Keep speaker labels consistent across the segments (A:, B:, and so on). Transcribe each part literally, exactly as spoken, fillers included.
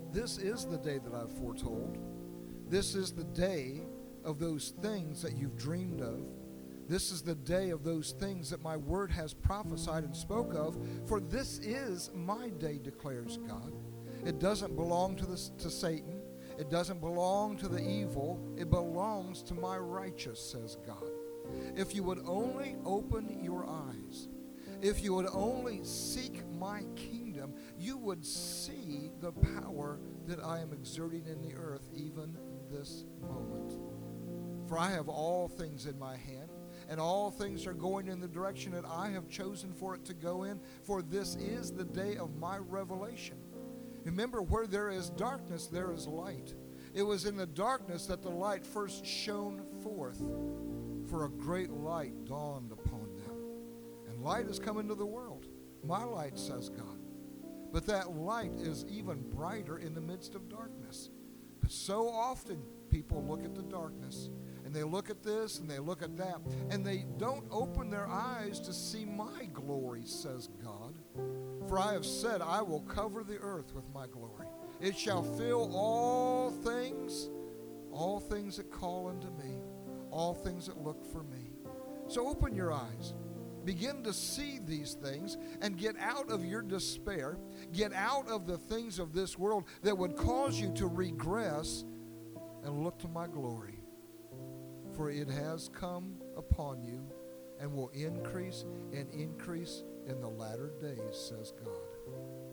A: this is the day that I've foretold. This is the day of those things that you've dreamed of. This is the day of those things that my word has prophesied and spoke of. For this is my day, declares God. It doesn't belong to, the, to Satan. It doesn't belong to the evil. It belongs to my righteous, says God. If you would only open your eyes, if you would only seek my kingdom, you would see the power that I am exerting in the earth even this moment. For I have all things in my hand, and all things are going in the direction that I have chosen for it to go in, for this is the day of my revelation. Remember, where there is darkness, there is light. It was in the darkness that the light first shone forth, for a great light dawned upon them. And light has come into the world. My light, says God. But that light is even brighter in the midst of darkness. But so often people look at the darkness, and they look at this and they look at that, and they don't open their eyes to see my glory, says God. For I have said, I will cover the earth with my glory. It shall fill all things, all things that call unto me, all things that look for me. So open your eyes. Begin to see these things and get out of your despair. Get out of the things of this world that would cause you to regress and look to my glory. For it has come upon you and will increase and increase in the latter days, says God.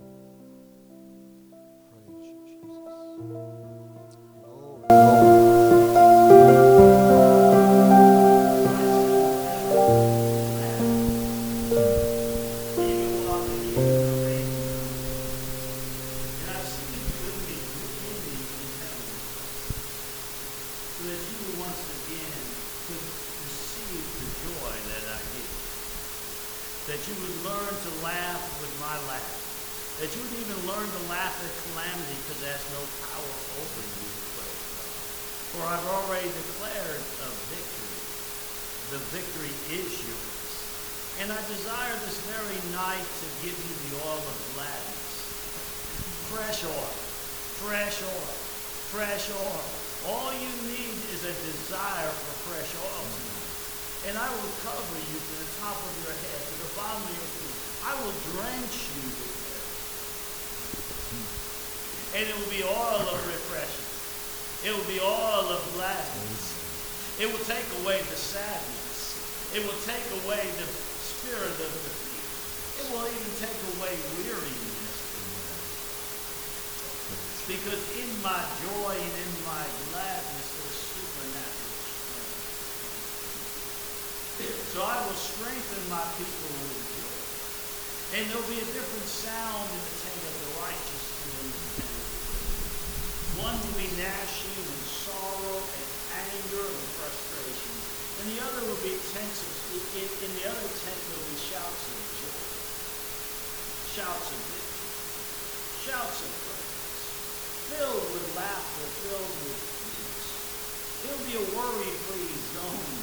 A: Praise you, Jesus. Glory, glory.
B: That you would learn to laugh with my laugh. That you would even learn to laugh at calamity, because it has no power over you, praise God. For I've already declared a victory. The victory is yours. And I desire this very night to give you the oil of gladness. Fresh oil. Fresh oil. Fresh oil. All you need is a desire for fresh oil tonight. And I will cover you from the top of your head to the bottom of your feet. I will drench you with it. And it will be oil of refreshing. It will be oil of gladness. It will take away the sadness. It will take away the spirit of defeat. It will even take away weariness. Because in my joy and in my gladness there's supernatural. So I will strengthen my people with joy. And there will be a different sound in the tent of the righteous and in the tent of the wicked. One will be gnashing and sorrow and anger and frustration. And the other will be tents of, in, in the other tent there will be shouts of joy. Shouts of victory. Shouts of praise. Filled with laughter, filled with peace. It'll be a worry-free zone.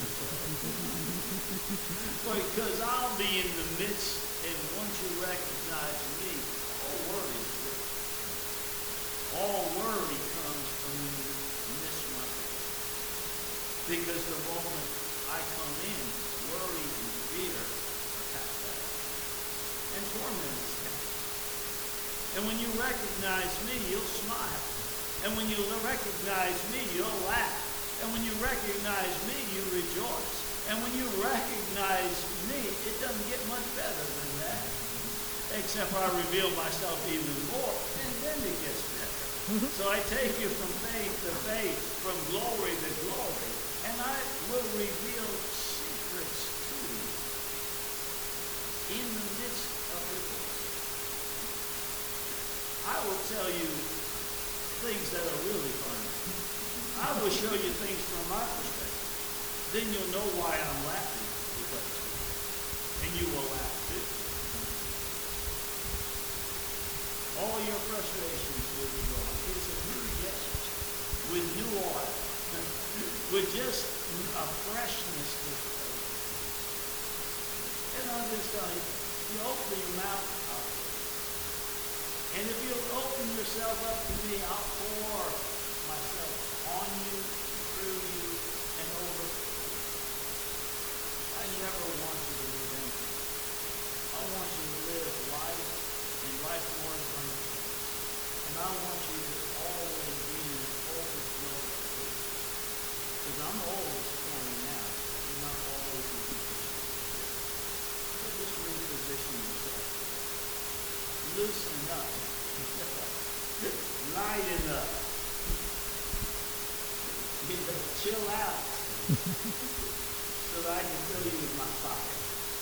B: Because I'll be in the midst, and once you recognize me, all worry is gone. All worry comes from when you miss my face. Because the moment I come in, worry and fear are cast out. And torment is cast out. And when you recognize me, you'll smile. And when you recognize me, you'll laugh. And when you recognize me, you rejoice. And when you recognize me, it doesn't get much better than that. Except for I reveal myself even more, and then it gets better. So I take you from faith to faith, from glory to glory, and I will reveal secrets to you in the midst of your voice. I will tell you things that are really funny. I will show you things from my perspective. Then you'll know why I'm laughing. And you will laugh too. All your frustrations will be gone. It's a new gift with new oil. With just a freshness to it. And I'll just tell you, you open your mouth, I'll And if you'll open yourself up to me, I'll pour myself on you, through you, and over. I never want you to live empty. I want you to live life and life more abundantly. And I want you to always be in an overflow of grace. Because I'm always pouring out. I'm not always in position. So just reposition yourself. Loosen up. Lighten up. You know, chill out. So that I can fill you with my fire.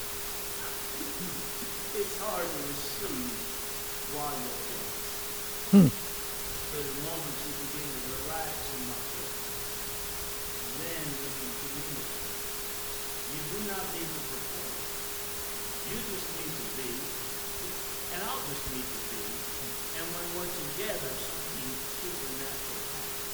B: It's hard to receive while you're tense. Hmm. But the moment you begin to relax in my presence, then you can communicate. You do not need to perform. You just need to be, and I'll just need to be. And when we're together, something supernatural happens.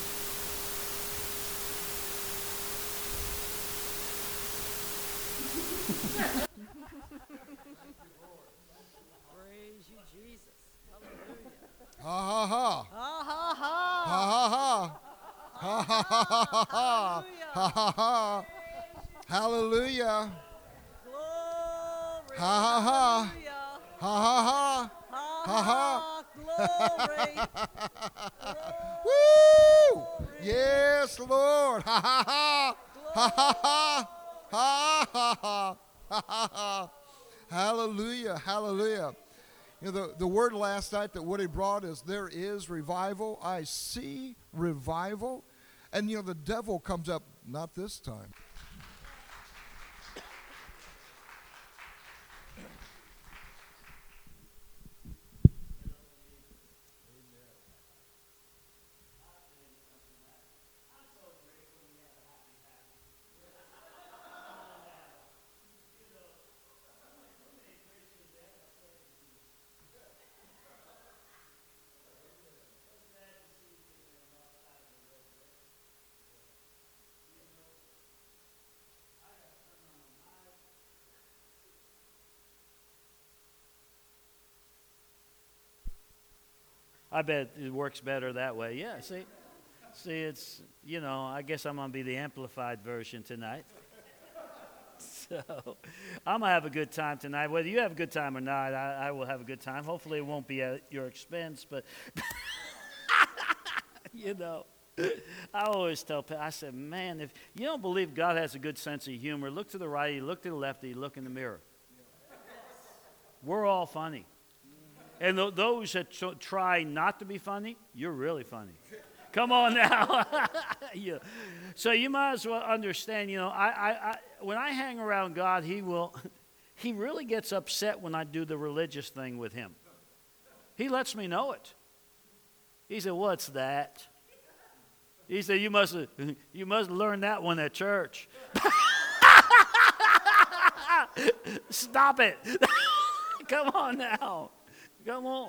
C: Praise you, Jesus. Hallelujah.
A: Ha ha ha.
C: Ha ha ha.
A: Ha ha ha. Ha ha ha ha ha. Ha ha ha. Hallelujah.
C: Glory.
A: Ha ha ha.
C: Hallelujah.
A: Ha ha ha.
C: Ha ha. Glory.
A: Woo! Yes, Lord. Ha ha ha. Ha ha ha. Ha ha ha. Ha ha ha. Hallelujah. Hallelujah. You know, the, the word last night that Woody brought is there is revival. I see revival. And, you know, the devil comes up, not this time.
B: I bet it works better that way. Yeah, see? See, it's, you know, I guess I'm going to be the amplified version tonight. So, I'm going to have a good time tonight. Whether you have a good time or not, I, I will have a good time. Hopefully it won't be at your expense, but, you know, I always tell people, I said, man, if you don't believe God has a good sense of humor, look to the right, look to the left, look in the mirror. We're all funny. And th- those that t- try not to be funny, you're really funny. Come on now. Yeah. So you might as well understand, you know, I, I, I, when I hang around God, he will, he really gets upset when I do the religious thing with him. He lets me know it. He said, what's that? He said, you must have, you must learn that one at church. Stop it. Come on now. Come on.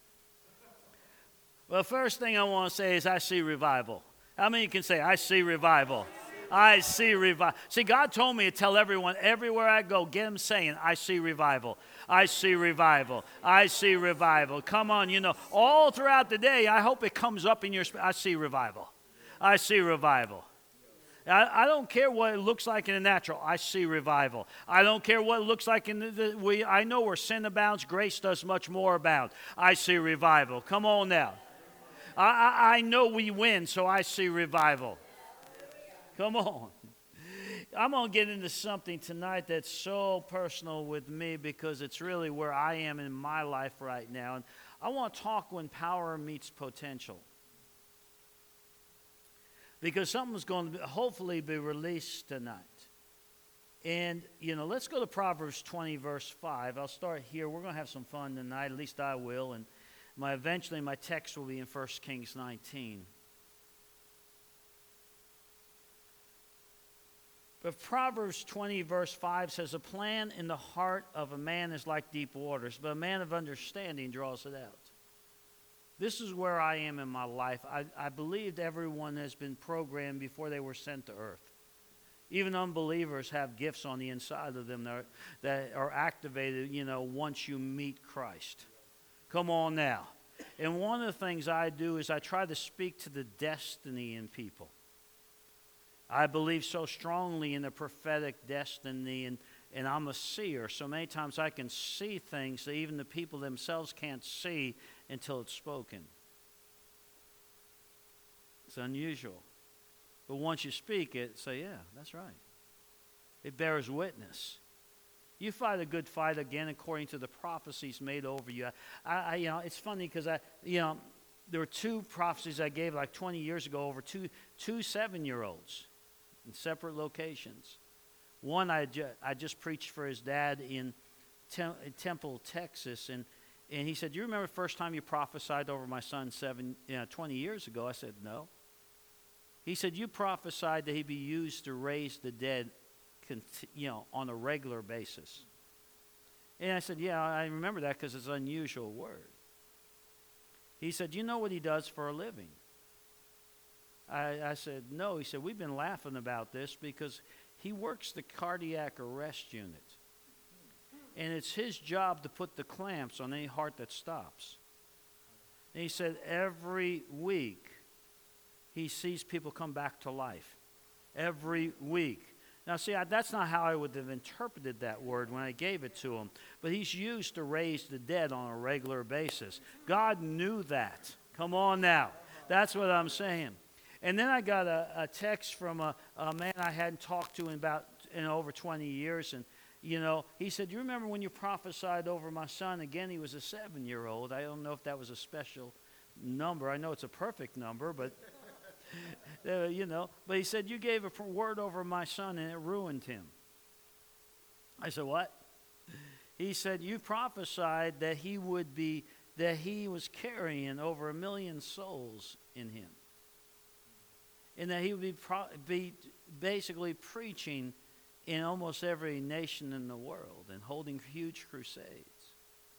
B: Well, first thing I want to say is I see revival. How many can say, I see revival? I see revival. See, God told me to tell everyone, everywhere I go, get them saying, I see revival. I see revival. I see revival. Come on, you know, all throughout the day, I hope it comes up in your spirit. I see revival. I see revival. I, I don't care what it looks like in the natural. I see revival. I don't care what it looks like in the, the we. I know where sin abounds, grace does much more abound. I see revival. Come on now. I, I, I know we win, so I see revival. Come on. I'm going to get into something tonight that's so personal with me because it's really where I am in my life right now. And I want to talk when power meets potential. Because something's going to hopefully be released tonight. And, you know, let's go to Proverbs twenty, verse five. I'll start here. We're going to have some fun tonight. At least I will. And my eventually my text will be in First Kings nineteen. But Proverbs twenty, verse five says, a plan in the heart of a man is like deep waters, but a man of understanding draws it out. This is where I am in my life. I, I believed everyone has been programmed before they were sent to earth. Even unbelievers have gifts on the inside of them that are, that are activated, you know, once you meet Christ. Come on now. And one of the things I do is I try to speak to the destiny in people. I believe so strongly in the prophetic destiny, and, and I'm a seer. So many times I can see things that even the people themselves can't see until it's spoken. It's unusual. But once you speak it, say, yeah, that's right. It bears witness. You fight a good fight again according to the prophecies made over you. I, I you know, it's funny because I, you know, there were two prophecies I gave like twenty years ago over two two seven-year-olds in separate locations. One I, ju- I just preached for his dad in Tem- Temple, Texas, and and he said, "Do you remember the first time you prophesied over my son seven, you know, twenty years ago?" I said, "No." He said, "You prophesied that he'd be used to raise the dead, you know, on a regular basis." And I said, "Yeah, I remember that because it's an unusual word." He said, "You know what he does for a living?" I, I said, "No." He said, "We've been laughing about this because he works the cardiac arrest unit. And it's his job to put the clamps on any heart that stops." And he said, every week, he sees people come back to life. Every week. Now, see, I, that's not how I would have interpreted that word when I gave it to him. But he's used to raise the dead on a regular basis. God knew that. Come on now. That's what I'm saying. And then I got a, a text from a, a man I hadn't talked to in about in over twenty years. And, you know, he said, "Do you remember when you prophesied over my son?" Again, he was a seven-year-old. I don't know if that was a special number. I know it's a perfect number, but... Uh, you know, but he said, "You gave a word over my son and it ruined him." I said, "What?" He said, "You prophesied that he would be, that he was carrying over a million souls in him. And that he would be, pro- be basically preaching in almost every nation in the world and holding huge crusades."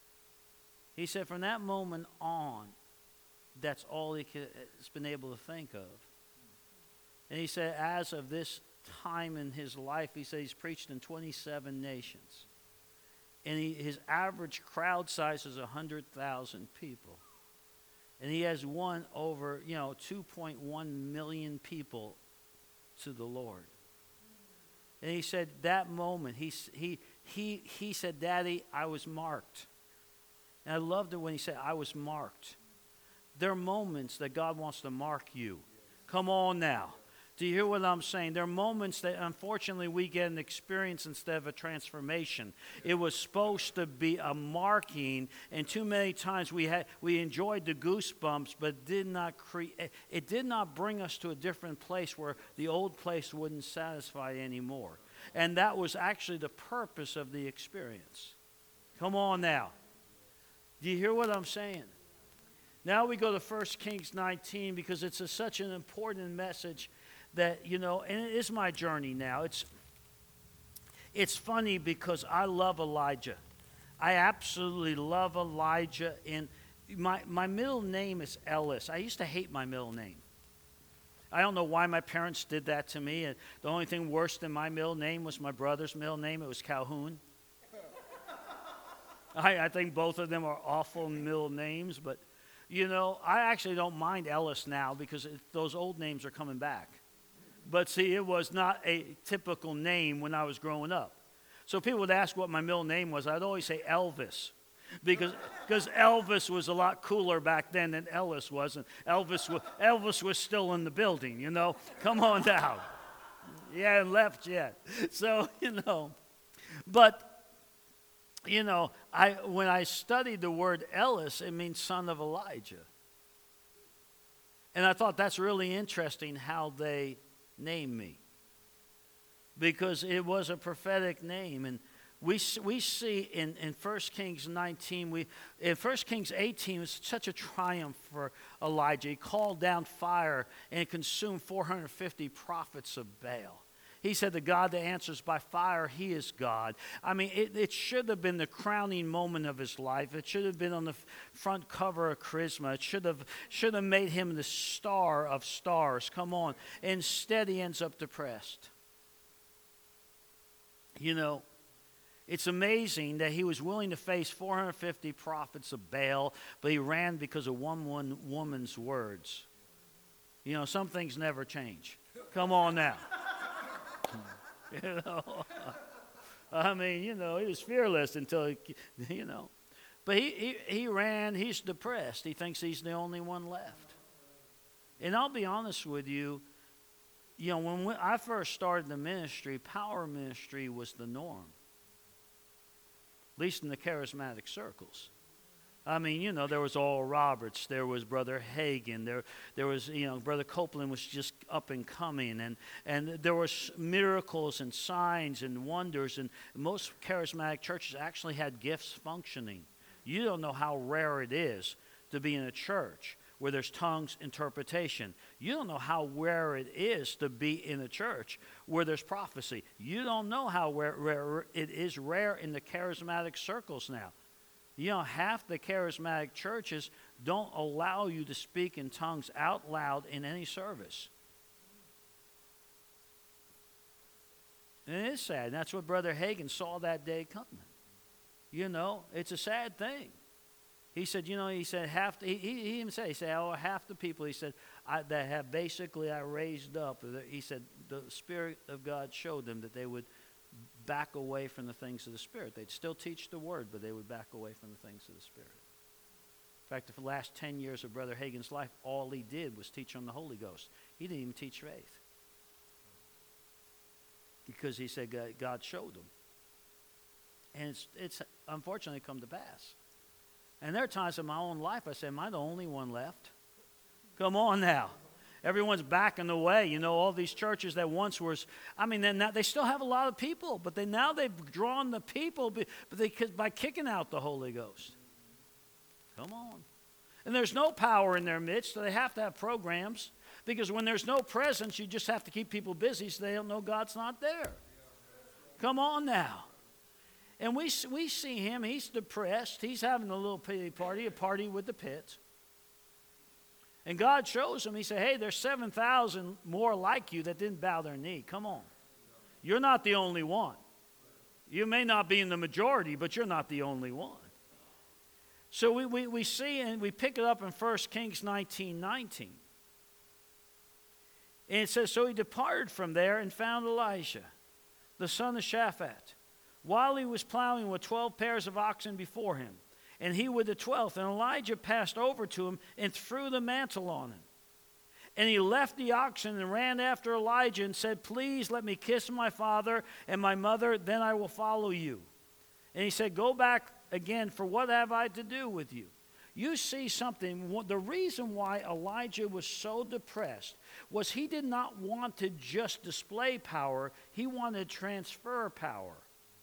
B: He said, from that moment on, that's all he could, has been able to think of. And he said, as of this time in his life, he said he's preached in twenty-seven nations. And he, his average crowd size is one hundred thousand people. And he has won over, you know, two point one million people to the Lord. And he said that moment, he, he, he, he said, "Daddy, I was marked." And I loved it when he said, "I was marked." There are moments that God wants to mark you. Come on now. Do you hear what I'm saying? There are moments that, unfortunately, we get an experience instead of a transformation. It was supposed to be a marking, and too many times we had we enjoyed the goosebumps, but did not create. It did not bring us to a different place where the old place wouldn't satisfy anymore. And that was actually the purpose of the experience. Come on now. Do you hear what I'm saying? Now we go to First Kings nineteen because it's a, such an important message that, you know, and it is my journey now. It's, it's funny because I love Elijah. I absolutely love Elijah. And my, my middle name is Ellis. I used to hate my middle name. I don't know why my parents did that to me. And the only thing worse than my middle name was my brother's middle name. It was Calhoun. I, I think both of them are awful middle names, but you know, I actually don't mind Ellis now because it, those old names are coming back. But see, it was not a typical name when I was growing up. So people would ask what my middle name was. I'd always say Elvis because because Elvis was a lot cooler back then than Ellis was. And Elvis was, Elvis was still in the building, you know. Come on down. Yeah, left yet. So, you know, but... You know, I when I studied the word Ellis, it means son of Elijah. And I thought that's really interesting how they named me. Because it was a prophetic name. And we we see in, in First Kings nineteen, we in First Kings eighteen, it was such a triumph for Elijah. He called down fire and consumed four hundred fifty prophets of Baal. He said, the God that answers by fire, he is God. I mean, it, it should have been the crowning moment of his life. It should have been on the front cover of Charisma. It should have, should have made him the star of stars. Come on. Instead, he ends up depressed. You know, It's amazing that he was willing to face four hundred fifty prophets of Baal, but he ran because of one, one woman's words. You know, some things never change. Come on now. You know, I mean, you know, he was fearless until, he, you know. But he, he, he ran, he's depressed. He thinks he's the only one left. And I'll be honest with you, you know, when we, I first started the ministry, power ministry was the norm. At least in the charismatic circles. I mean, you know, there was Oral Roberts, there was Brother Hagin, there there was, you know, Brother Copeland was just up and coming, and, and there was miracles and signs and wonders, and most charismatic churches actually had gifts functioning. You don't know how rare it is to be in a church where there's tongues interpretation. You don't know how rare it is to be in a church where there's prophecy. You don't know how rare, rare it is rare in the charismatic circles now. You know, half the charismatic churches don't allow you to speak in tongues out loud in any service. And it is sad. And that's what Brother Hagin saw that day coming. You know, it's a sad thing. He said, you know, he said half, the, he, he even said, he said, oh, half the people, he said, I, that have basically I raised up, he said, the Spirit of God showed them that they would back away from the things of the Spirit. They'd still teach the Word, but they would back away from the things of the Spirit. In fact, the last ten years of Brother Hagin's life, all he did was teach on the Holy Ghost. He didn't even teach faith. Because he said God, God showed him. And it's, it's unfortunately come to pass. And there are times in my own life I say, am I the only one left? Come on now. Everyone's backing away. You know, all these churches that once were, I mean, then now they still have a lot of people, but they now they've drawn the people but they, by kicking out the Holy Ghost. Come on. And there's no power in their midst, so they have to have programs, because when there's no presence, you just have to keep people busy so they don't know God's not there. Come on now. And we, we see him, he's depressed. He's having a little pity party, a party with the pits. And God shows him, he said, hey, there's seven thousand more like you that didn't bow their knee. Come on. You're not the only one. You may not be in the majority, but you're not the only one. So we, we, we see, and we pick it up in First Kings nineteen nineteen. And it says, so he departed from there and found Elijah, the son of Shaphat, while he was plowing with twelve pairs of oxen before him, and he with the twelfth. And Elijah passed over to him and threw the mantle on him. And he left the oxen and ran after Elijah and said, please let me kiss my father and my mother, then I will follow you. And he said, go back again, for what have I to do with you? You see something. The reason why Elijah was so depressed was he did not want to just display power. He wanted to transfer power.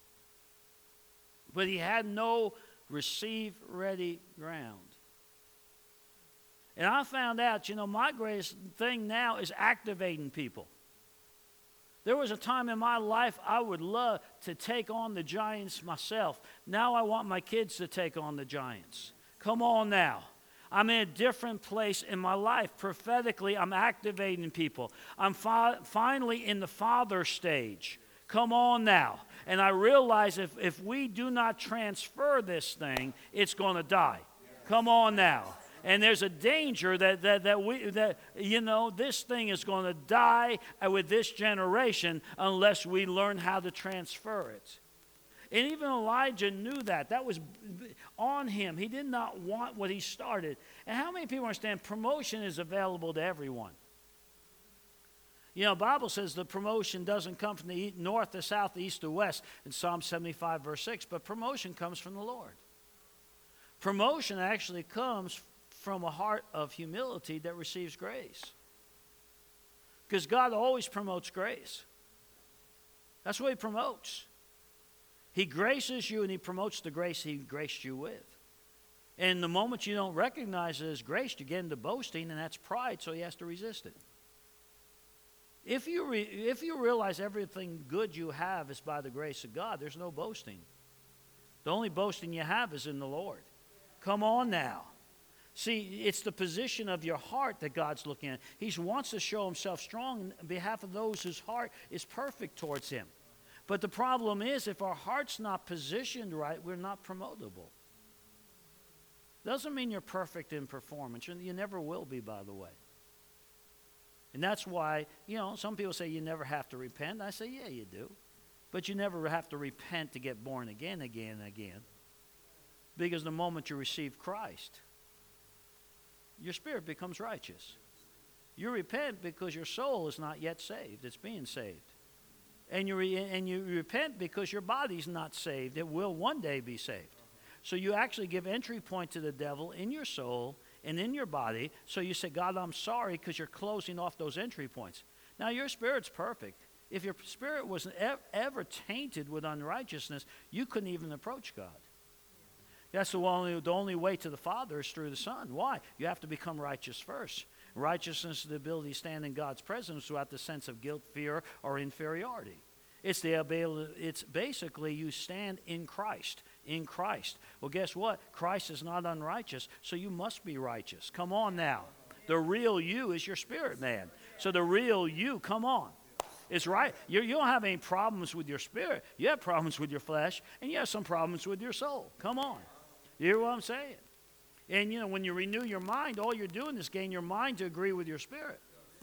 B: But he had no receive-ready ground. And I found out, you know, my greatest thing now is activating people. There was a time in my life I would love to take on the giants myself. Now I want my kids to take on the giants. Come on now. I'm in a different place in my life. Prophetically, I'm activating people. I'm fi- finally in the father stage. Come on now. And I realize if, if we do not transfer this thing, it's going to die. Come on now. And there's a danger that, that, that we, that, you know, this thing is going to die with this generation unless we learn how to transfer it. And even Elijah knew that. That was on him. He did not want what he started. And how many people understand promotion is available to everyone? You know, the Bible says the promotion doesn't come from the north, the south, the east, or west in Psalm seventy-five, verse six, but promotion comes from the Lord. Promotion actually comes from a heart of humility that receives grace. Because God always promotes grace. That's what he promotes. He graces you and he promotes the grace he graced you with. And the moment you don't recognize it as grace, you get into boasting, and that's pride, so he has to resist it. If you, re, if you realize everything good you have is by the grace of God, there's no boasting. The only boasting you have is in the Lord. Come on now. See, it's the position of your heart that God's looking at. He wants to show himself strong on behalf of those whose heart is perfect towards him. But the problem is, if our heart's not positioned right, we're not promotable. Doesn't mean you're perfect in performance. You never will be, by the way. And that's why, you know, some people say you never have to repent. I say, yeah, you do. But you never have to repent to get born again, again, and again. Because the moment you receive Christ, your spirit becomes righteous. You repent because your soul is not yet saved. It's being saved. And you, re- and you repent because your body's not saved. It will one day be saved. So you actually give entry point to the devil in your soul and in your body. So you say, God, I'm sorry, because you're closing off those entry points. Now, your spirit's perfect. If your spirit was ever, ever tainted with unrighteousness, you couldn't even approach God. That's the only, the only way to the Father is through the Son. Why? You have to become righteous first. Righteousness is the ability to stand in God's presence without the sense of guilt, fear, or inferiority. It's the ability, it's basically you stand in Christ, in Christ. Well, guess what? Christ is not unrighteous, so you must be righteous. Come on now. The real you is your spirit, man. So the real you, come on. It's right. You, you don't have any problems with your spirit. You have problems with your flesh, and you have some problems with your soul. Come on. You hear what I'm saying? And, you know, when you renew your mind, all you're doing is gain your mind to agree with your spirit.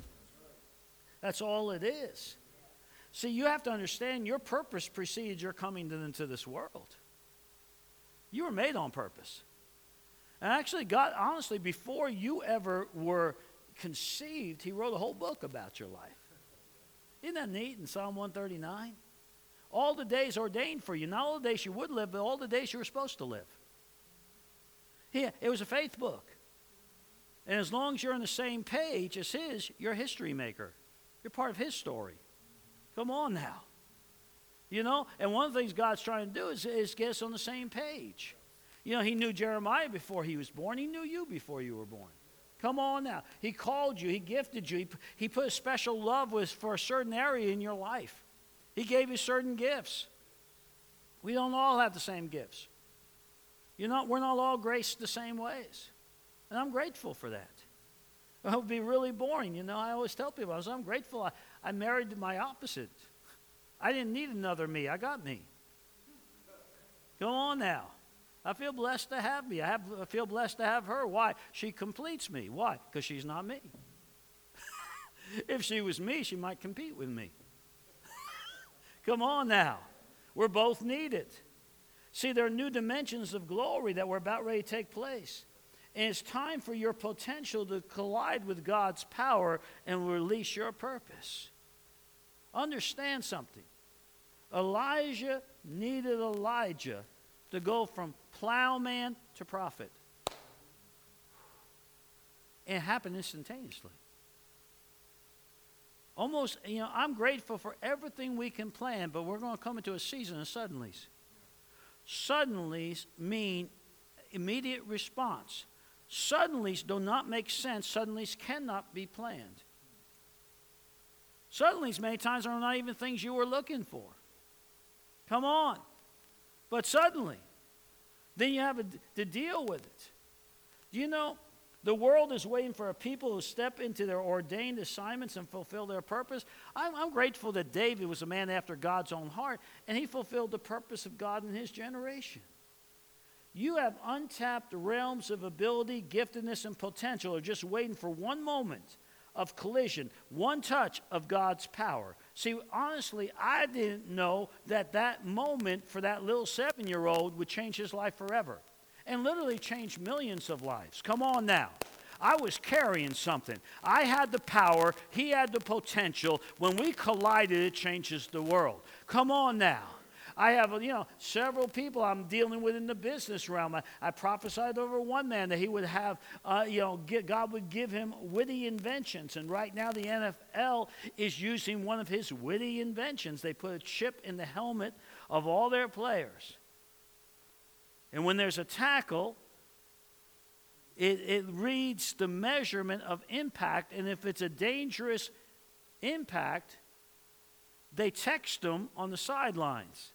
B: That's all it is. See, you have to understand your purpose precedes your coming into this world. You were made on purpose. And actually, God, honestly, before you ever were conceived, he wrote a whole book about your life. Isn't that neat in Psalm one thirty-nine? All the days ordained for you. Not all the days you would live, but all the days you were supposed to live. Yeah, it was a faith book. And as long as you're on the same page as his, you're a history maker. You're part of his story. Come on now. You know, and one of the things God's trying to do is, is get us on the same page. You know, he knew Jeremiah before he was born. He knew you before you were born. Come on now. He called you. He gifted you. He, he put a special love with, for a certain area in your life. He gave you certain gifts. We don't all have the same gifts. You know, we're not all graced the same ways. And I'm grateful for that. It would be really boring. You know, I always tell people, I was, I'm grateful I, I married my opposite. I didn't need another me. I got me. Come on now. I feel blessed to have me. I, have, I feel blessed to have her. Why? She completes me. Why? Because she's not me. If she was me, she might compete with me. Come on now. We're both needed. See, there are new dimensions of glory that were about ready to take place. And it's time for your potential to collide with God's power and release your purpose. Understand something. Elijah needed Elijah to go from plowman to prophet. And it happened instantaneously. Almost, you know, I'm grateful for everything we can plan, but we're going to come into a season of suddenlies. Suddenlies mean immediate response. Suddenlies do not make sense. Suddenlies cannot be planned. Suddenlies many times are not even things you were looking for. Come on. But suddenly, then you have a, to deal with it. Do you know, the world is waiting for a people who step into their ordained assignments and fulfill their purpose. I'm, I'm grateful that David was a man after God's own heart, and he fulfilled the purpose of God in his generation. You have untapped realms of ability, giftedness, and potential are just waiting for one moment of collision, one touch of God's power. See, honestly, I didn't know that that moment for that little seven-year-old would change his life forever and literally change millions of lives. Come on now. I was carrying something. I had the power. He had the potential. When we collided, it changes the world. Come on now. I have, you know, several people I'm dealing with in the business realm. I, I prophesied over one man that he would have, uh, you know, get, God would give him witty inventions. And right now the N F L is using one of his witty inventions. They put a chip in the helmet of all their players. And when there's a tackle, it, it reads the measurement of impact. And if it's a dangerous impact, they text them on the sidelines.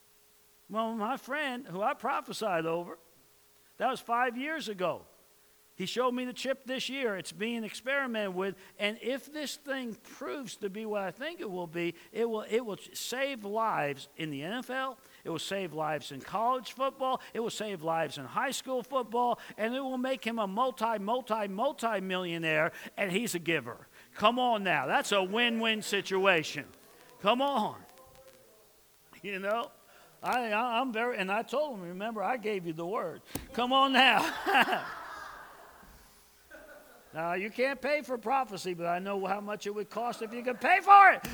B: Well, my friend, who I prophesied over, that was five years ago. He showed me the chip this year. It's being experimented with. And if this thing proves to be what I think it will be, it will, it will save lives in the N F L. It will save lives in college football. It will save lives in high school football. And it will make him a multi, multi, multi-millionaire. And he's a giver. Come on now. That's a win-win situation. Come on. You know? I, I, I'm very, and I told him, remember, I gave you the word. Come on now. Now, you can't pay for prophecy, but I know how much it would cost if you could pay for it.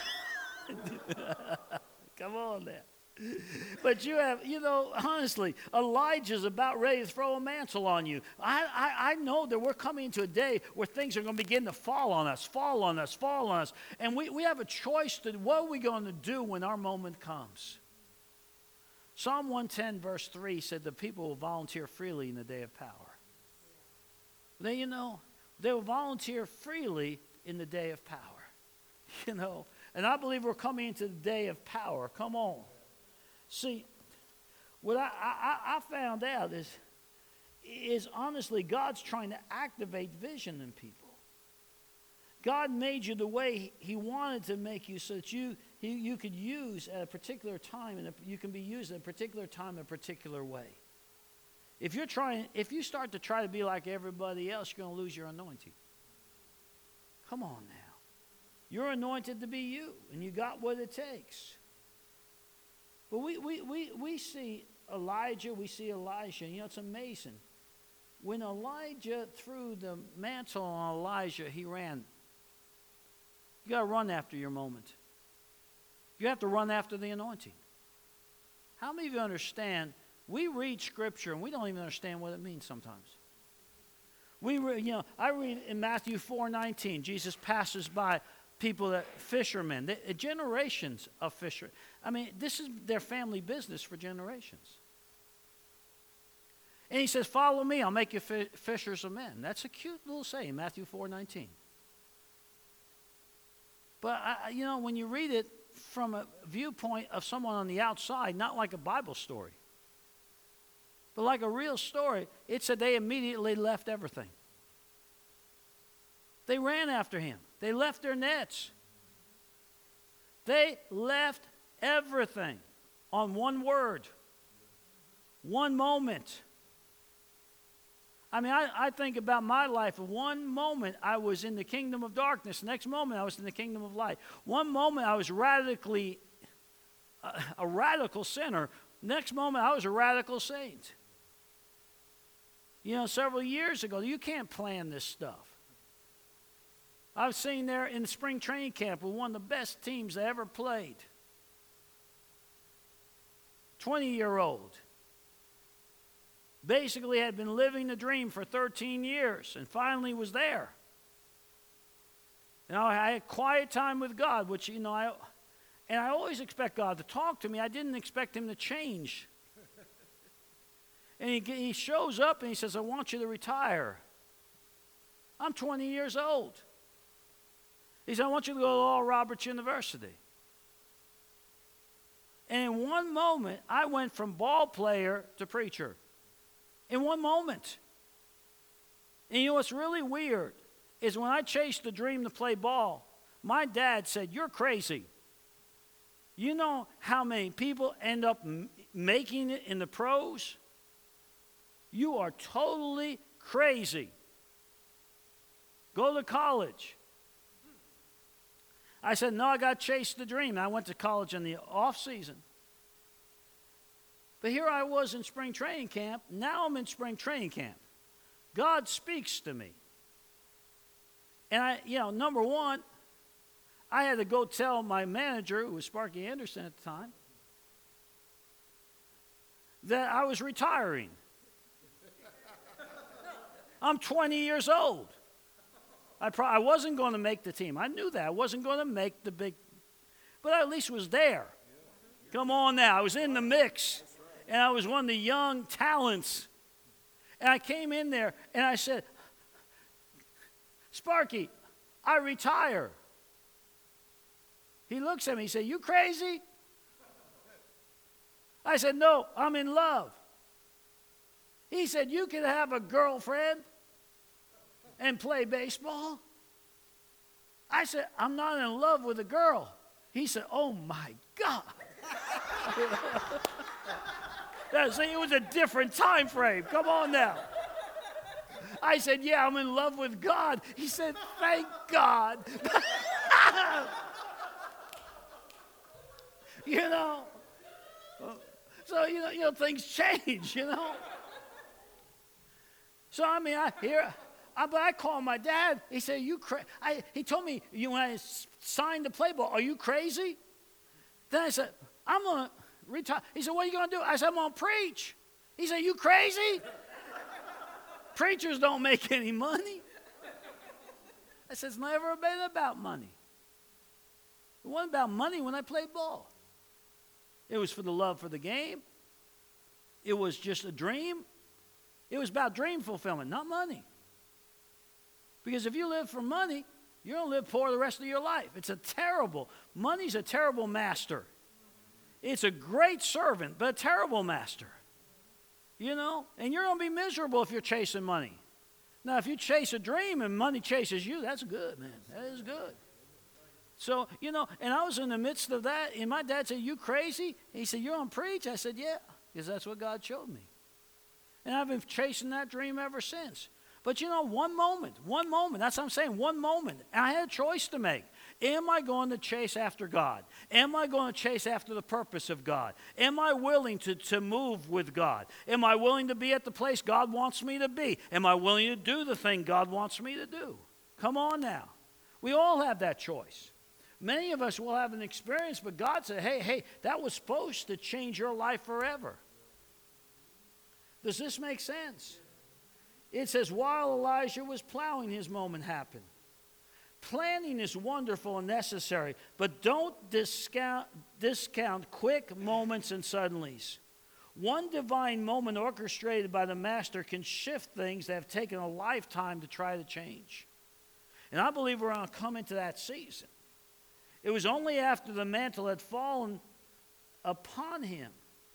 B: Come on now. But you have, you know, honestly, Elijah's about ready to throw a mantle on you. I, I, I know that we're coming into a day where things are going to begin to fall on us, fall on us, fall on us. And we, we have a choice to, what are we going to do when our moment comes? Psalm one ten verse three said the people will volunteer freely in the day of power. Then, you know, they will volunteer freely in the day of power. You know, and I believe we're coming into the day of power. Come on. See, what I, I, I found out is, is honestly God's trying to activate vision in people. God made you the way he wanted to make you so that you, he, you could use at a particular time, and you can be used at a particular time in a particular way. If you're trying, if you start to try to be like everybody else, you're going to lose your anointing. Come on now. You're anointed to be you, and you got what it takes. But we, we, we, we see Elijah, we see Elisha. You know, it's amazing. When Elijah threw the mantle on Elijah, he ran. You got to run after your moment. You have to run after the anointing. How many of you understand? We read Scripture and we don't even understand what it means sometimes. We, re, you know, I read in Matthew four nineteen, Jesus passes by people that fishermen, the, generations of fishermen. I mean, this is their family business for generations. And he says, "Follow me, I'll make you fi- fishers of men." That's a cute little saying, Matthew four nineteen. But I, you know, when you read it from a viewpoint of someone on the outside, not like a Bible story, but like a real story, it said they immediately left everything. They ran after him. They left their nets. They left everything on one word, one moment. I mean, I, I think about my life. One moment I was in the kingdom of darkness. Next moment I was in the kingdom of light. One moment I was radically a, a radical sinner. Next moment I was a radical saint. You know, several years ago, you can't plan this stuff. I was sitting there in the spring training camp with one of the best teams I ever played. twenty-year-old. Basically had been living the dream for thirteen years and finally was there. You know, I had quiet time with God, which, you know, I, and I always expect God to talk to me. I didn't expect him to change. And he, he shows up and he says, "I want you to retire." I'm twenty years old. He said, "I want you to go to Oral Roberts University." And in one moment, I went from ball player to preacher. In one moment. And you know what's really weird is when I chased the dream to play ball, my dad said, "You're crazy." You know how many people end up m- making it in the pros? You are totally crazy. Go to college. I said, "No, I got to chase the dream." I went to college in the off season. But here I was in spring training camp. Now I'm in spring training camp. God speaks to me. And I, you know, number one, I had to go tell my manager, who was Sparky Anderson at the time, that I was retiring. I'm twenty years old. I, pro- I wasn't going to make the team. I knew that. I wasn't going to make the big, but I at least was there. Come on now. I was in the mix. And I was one of the young talents. And I came in there and I said, "Sparky, I retire." He looks at me, he said, "You crazy?" I said, "No, I'm in love." He said, "You can have a girlfriend and play baseball? I said, I'm not in love with a girl. He said, oh my God. Now, see, it was a different time frame. Come on now. I said, yeah, I'm in love with God. He said, thank God. You know? So, you know, you know, things change, you know? So, I mean, I hear, I, but I called my dad. He said, you crazy? He told me, you, when I signed the play ball, are you crazy? Then I said, I'm going to retire. He said, what are you going to do? I said, I'm going to preach. He said, you crazy? Preachers don't make any money. I said, it's never been about money. It wasn't about money when I played ball. It was for the love for the game. It was just a dream. It was about dream fulfillment, not money. Because if you live for money, you're going to live poor the rest of your life. It's a terrible, money's a terrible master. It's a great servant, but a terrible master. You know? And you're going to be miserable if you're chasing money. Now, if you chase a dream and money chases you, that's good, man. That is good. So, you know, and I was in the midst of that, and my dad said, you crazy? He said, you're going to preach? I said, yeah, because that's what God showed me. And I've been chasing that dream ever since. But, you know, one moment, one moment, that's what I'm saying, one moment. And I had a choice to make. Am I going to chase after God? Am I going to chase after the purpose of God? Am I willing to, to move with God? Am I willing to be at the place God wants me to be? Am I willing to do the thing God wants me to do? Come on now. We all have that choice. Many of us will have an experience, but God said, hey, hey, that was supposed to change your life forever. Does this make sense? It says, while Elijah was plowing, his moment happened. Planning is wonderful and necessary, but don't discount, discount quick moments and suddenlies. One divine moment orchestrated by the Master can shift things that have taken a lifetime to try to change. And I believe we're going to come into that season. It was only after the mantle had fallen upon him,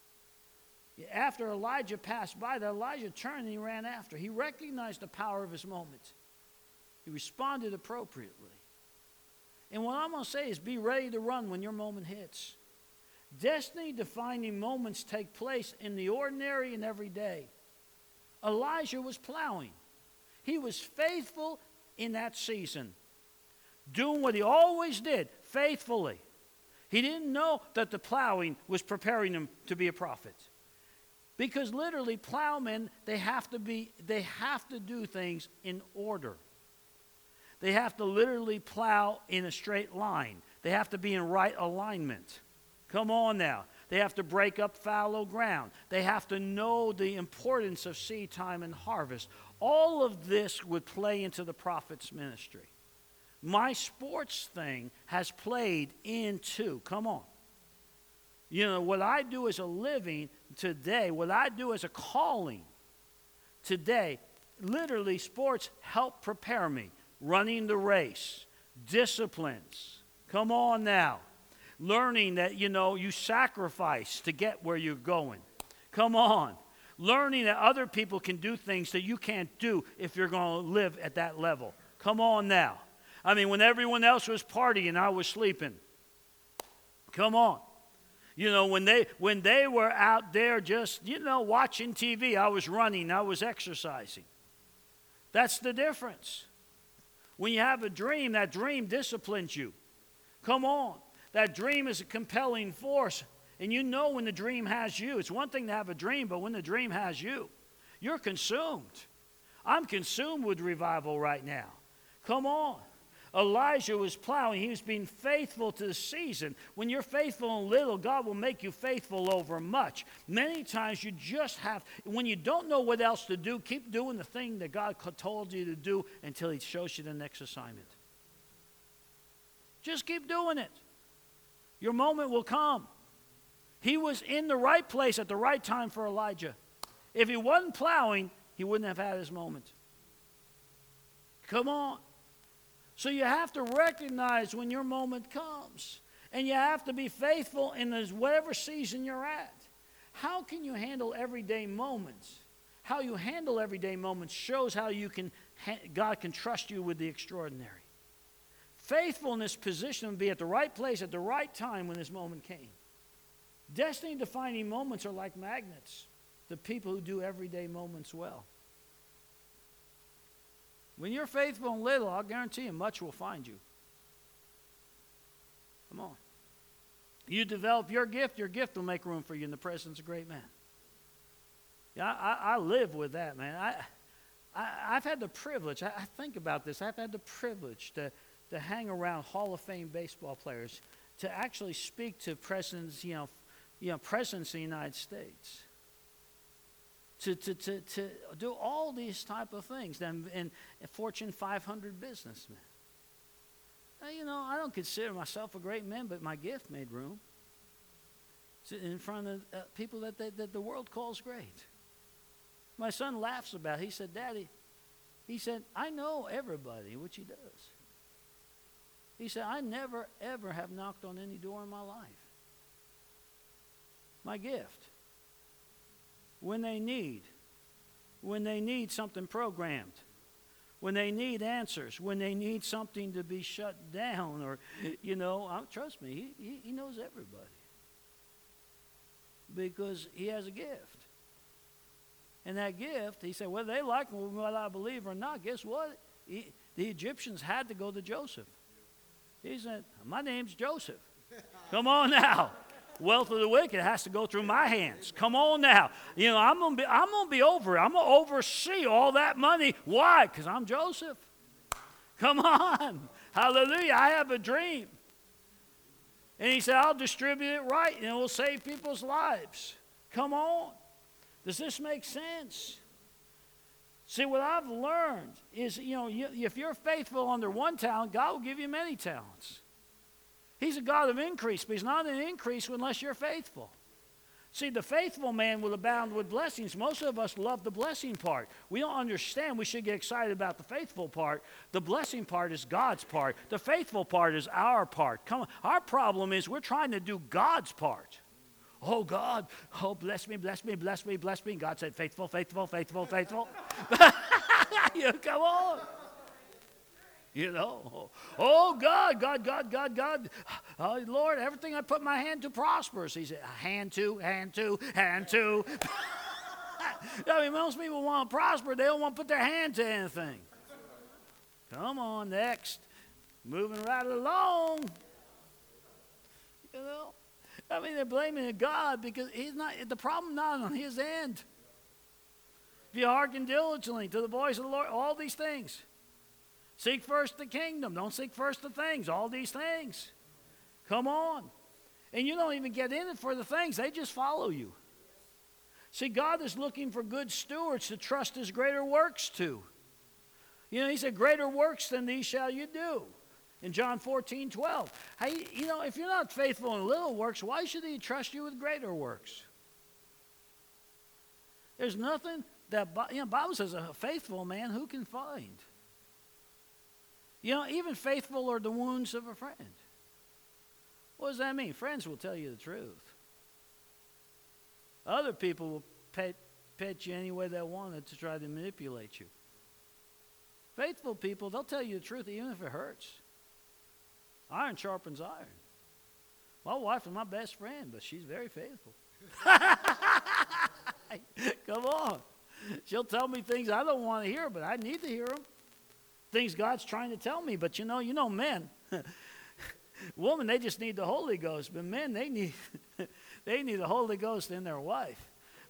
B: after Elijah passed by, that Elijah turned and he ran after. He recognized the power of his moment. He responded appropriately. And what I'm going to say is be ready to run when your moment hits. Destiny-defining moments take place in the ordinary and everyday. Elijah was plowing. He was faithful in that season, doing what he always did, faithfully. He didn't know that the plowing was preparing him to be a prophet. Because literally, plowmen, they have to be, they have to do things in order. They have to literally plow in a straight line. They have to be in right alignment. Come on now. They have to break up fallow ground. They have to know the importance of seed time and harvest. All of this would play into the prophet's ministry. My sports thing has played into, come on. You know, what I do as a living today, what I do as a calling today, literally sports help prepare me. Running the race, disciplines. Come on now. Learning that, you know, you sacrifice to get where you're going. Come on. Learning that other people can do things that you can't do if you're going to live at that level. Come on now. I mean, when everyone else was partying, I was sleeping. Come on. You know, when they when they were out there just, you know, watching T V, I was running, I was exercising. That's the difference. When you have a dream, that dream disciplines you. Come on. That dream is a compelling force. And you know when the dream has you. It's one thing to have a dream, but when the dream has you, you're consumed. I'm consumed with revival right now. Come on. Elijah was plowing. He was being faithful to the season. When you're faithful in little, God will make you faithful over much. Many times you just have, when you don't know what else to do, keep doing the thing that God told you to do until he shows you the next assignment. Just keep doing it. Your moment will come. He was in the right place at the right time for Elijah. If he wasn't plowing, he wouldn't have had his moment. Come on. So you have to recognize when your moment comes. And you have to be faithful in this whatever season you're at. How can you handle everyday moments? How you handle everyday moments shows how you can God can trust you with the extraordinary. Faithfulness positioned to be at the right place at the right time when this moment came. Destiny-defining moments are like magnets to people who do everyday moments well. When you're faithful in little, I'll guarantee you much will find you. Come on. You develop your gift, your gift will make room for you in the presence of great men. Yeah, I, I live with that, man. I, I, I've had the privilege, I, I think about this, I've had the privilege to, to hang around Hall of Fame baseball players, to actually speak to presidents, you know, you know, presidents of the United States. To, to, to, to do all these type of things, and, and Fortune five hundred businessmen. Now, you know, I don't consider myself a great man, but my gift made room in front of uh, people that, that, that the world calls great. My son laughs about it. He said, Daddy, he said, I know everybody, which he does. He said, I never, ever have knocked on any door in my life. My gift. When they need, when they need something programmed, when they need answers, when they need something to be shut down, or, you know, uh, trust me, he, he, he knows everybody. Because he has a gift. And that gift, he said, whether they like what I believe or not, guess what? He, the Egyptians had to go to Joseph. He said, my name's Joseph. Come on now. Wealth of the wicked has to go through my hands. Come on now. You know, I'm going to be I'm going to be over it. I'm going to oversee all that money. Why? Because I'm Joseph. Come on. Hallelujah. I have a dream. And he said, I'll distribute it right, and it will save people's lives. Come on. Does this make sense? See, what I've learned is, you know, you, if you're faithful under one talent, God will give you many talents. He's a God of increase, but he's not an increase unless you're faithful. See, the faithful man will abound with blessings. Most of us love the blessing part. We don't understand we should get excited about the faithful part. The blessing part is God's part. The faithful part is our part. Come on. Our problem is we're trying to do God's part. Oh, God, oh, bless me, bless me, bless me, bless me. And God said, faithful, faithful, faithful, faithful. You come on. You know, oh, God, God, God, God, God. Oh, Lord, everything I put my hand to prospers. He said, hand to, hand to, hand to. I mean, most people want to prosper. They don't want to put their hand to anything. Come on, next. Moving right along. You know, I mean, they're blaming God because he's not, the problem not on his end. If you hearken diligently to the voice of the Lord, all these things. Seek first the kingdom. Don't seek first the things. All these things. Come on. And you don't even get in it for the things. They just follow you. See, God is looking for good stewards to trust his greater works to. You know, he said, greater works than these shall you do. In John fourteen twelve. Hey, you know, if you're not faithful in little works, why should he trust you with greater works? There's nothing that, you know, the Bible says a faithful man who can find. You know, even faithful are the wounds of a friend. What does that mean? Friends will tell you the truth. Other people will pet, pet you any way they wanted to try to manipulate you. Faithful people, they'll tell you the truth even if it hurts. Iron sharpens iron. My wife is my best friend, but she's very faithful. Come on. She'll tell me things I don't want to hear, but I need to hear them. Things God's trying to tell me, but you know, you know, men, women, they just need the Holy Ghost, but men, they need, they need the Holy Ghost in their wife,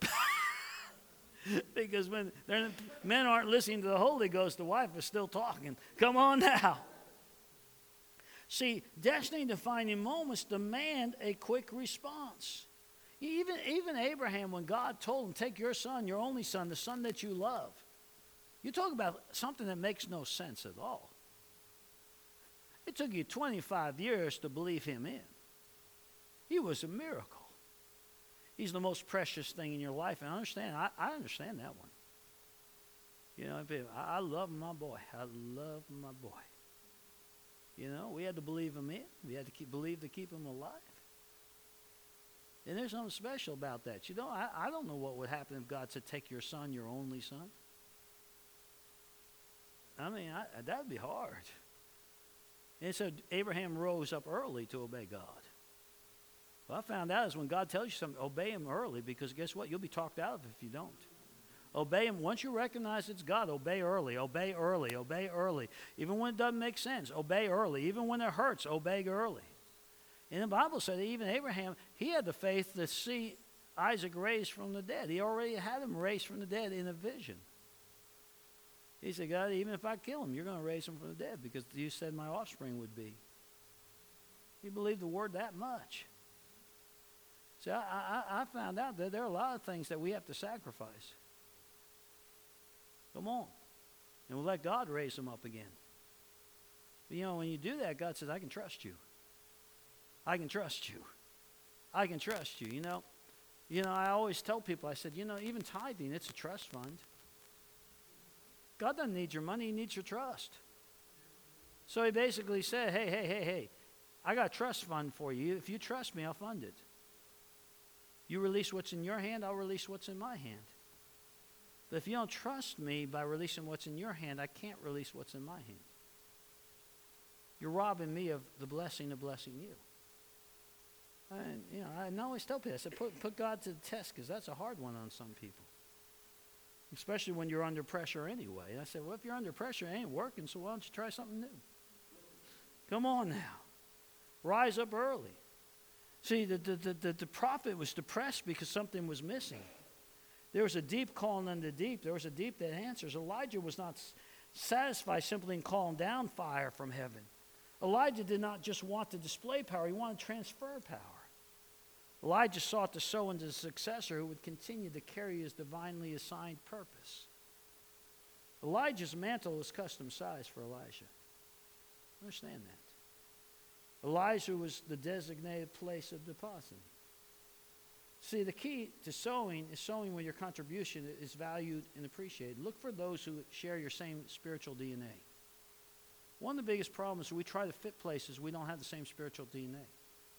B: because when men aren't listening to the Holy Ghost, the wife is still talking. Come on now. See, destiny-defining moments demand a quick response. Even even Abraham, when God told him, "Take your son, your only son, the son that you love." You talk about something that makes no sense at all. It took you twenty-five years to believe him in. He was a miracle. He's the most precious thing in your life. And I understand, I, I understand that one. You know, I, I love my boy. I love my boy. You know, we had to believe him in. We had to keep, believe to keep him alive. And there's something special about that. You know, I, I don't know what would happen if God said, take your son, your only son. I mean, I, that would be hard. And so Abraham rose up early to obey God. What I found out is when God tells you something, obey him early, because guess what? You'll be talked out of it if you don't. Obey him. Once you recognize it's God, obey early, obey early, obey early. Even when it doesn't make sense, obey early. Even when it hurts, obey early. And the Bible said that even Abraham, he had the faith to see Isaac raised from the dead. He already had him raised from the dead in a vision. He said, God, even if I kill him, you're going to raise him from the dead because you said my offspring would be. He believed the word that much. See, I, I, I found out that there are a lot of things that we have to sacrifice. Come on. And we'll let God raise them up again. But, you know, when you do that, God says, I can trust you. I can trust you. I can trust you. You know, you know, I always tell people, I said, you know, even tithing, it's a trust fund. God doesn't need your money, he needs your trust. So he basically said, hey, hey, hey, hey, I got a trust fund for you. If you trust me, I'll fund it. You release what's in your hand, I'll release what's in my hand. But if you don't trust me by releasing what's in your hand, I can't release what's in my hand. You're robbing me of the blessing of blessing you. And, you know, I always tell people, I said, put, put God to the test, because that's a hard one on some people. Especially when you're under pressure anyway. And I said, well, if you're under pressure, it ain't working, so why don't you try something new? Come on now. Rise up early. See, the, the, the, the, the prophet was depressed because something was missing. There was a deep calling unto deep. There was a deep that answers. Elijah was not satisfied simply in calling down fire from heaven. Elijah did not just want to display power. He wanted to transfer power. Elijah sought to sow into the successor who would continue to carry his divinely assigned purpose. Elijah's mantle was custom sized for Elijah. Understand that. Elijah was the designated place of depositing. See, the key to sowing is sowing when your contribution is valued and appreciated. Look for those who share your same spiritual D N A. One of the biggest problems is we try to fit places we don't have the same spiritual D N A.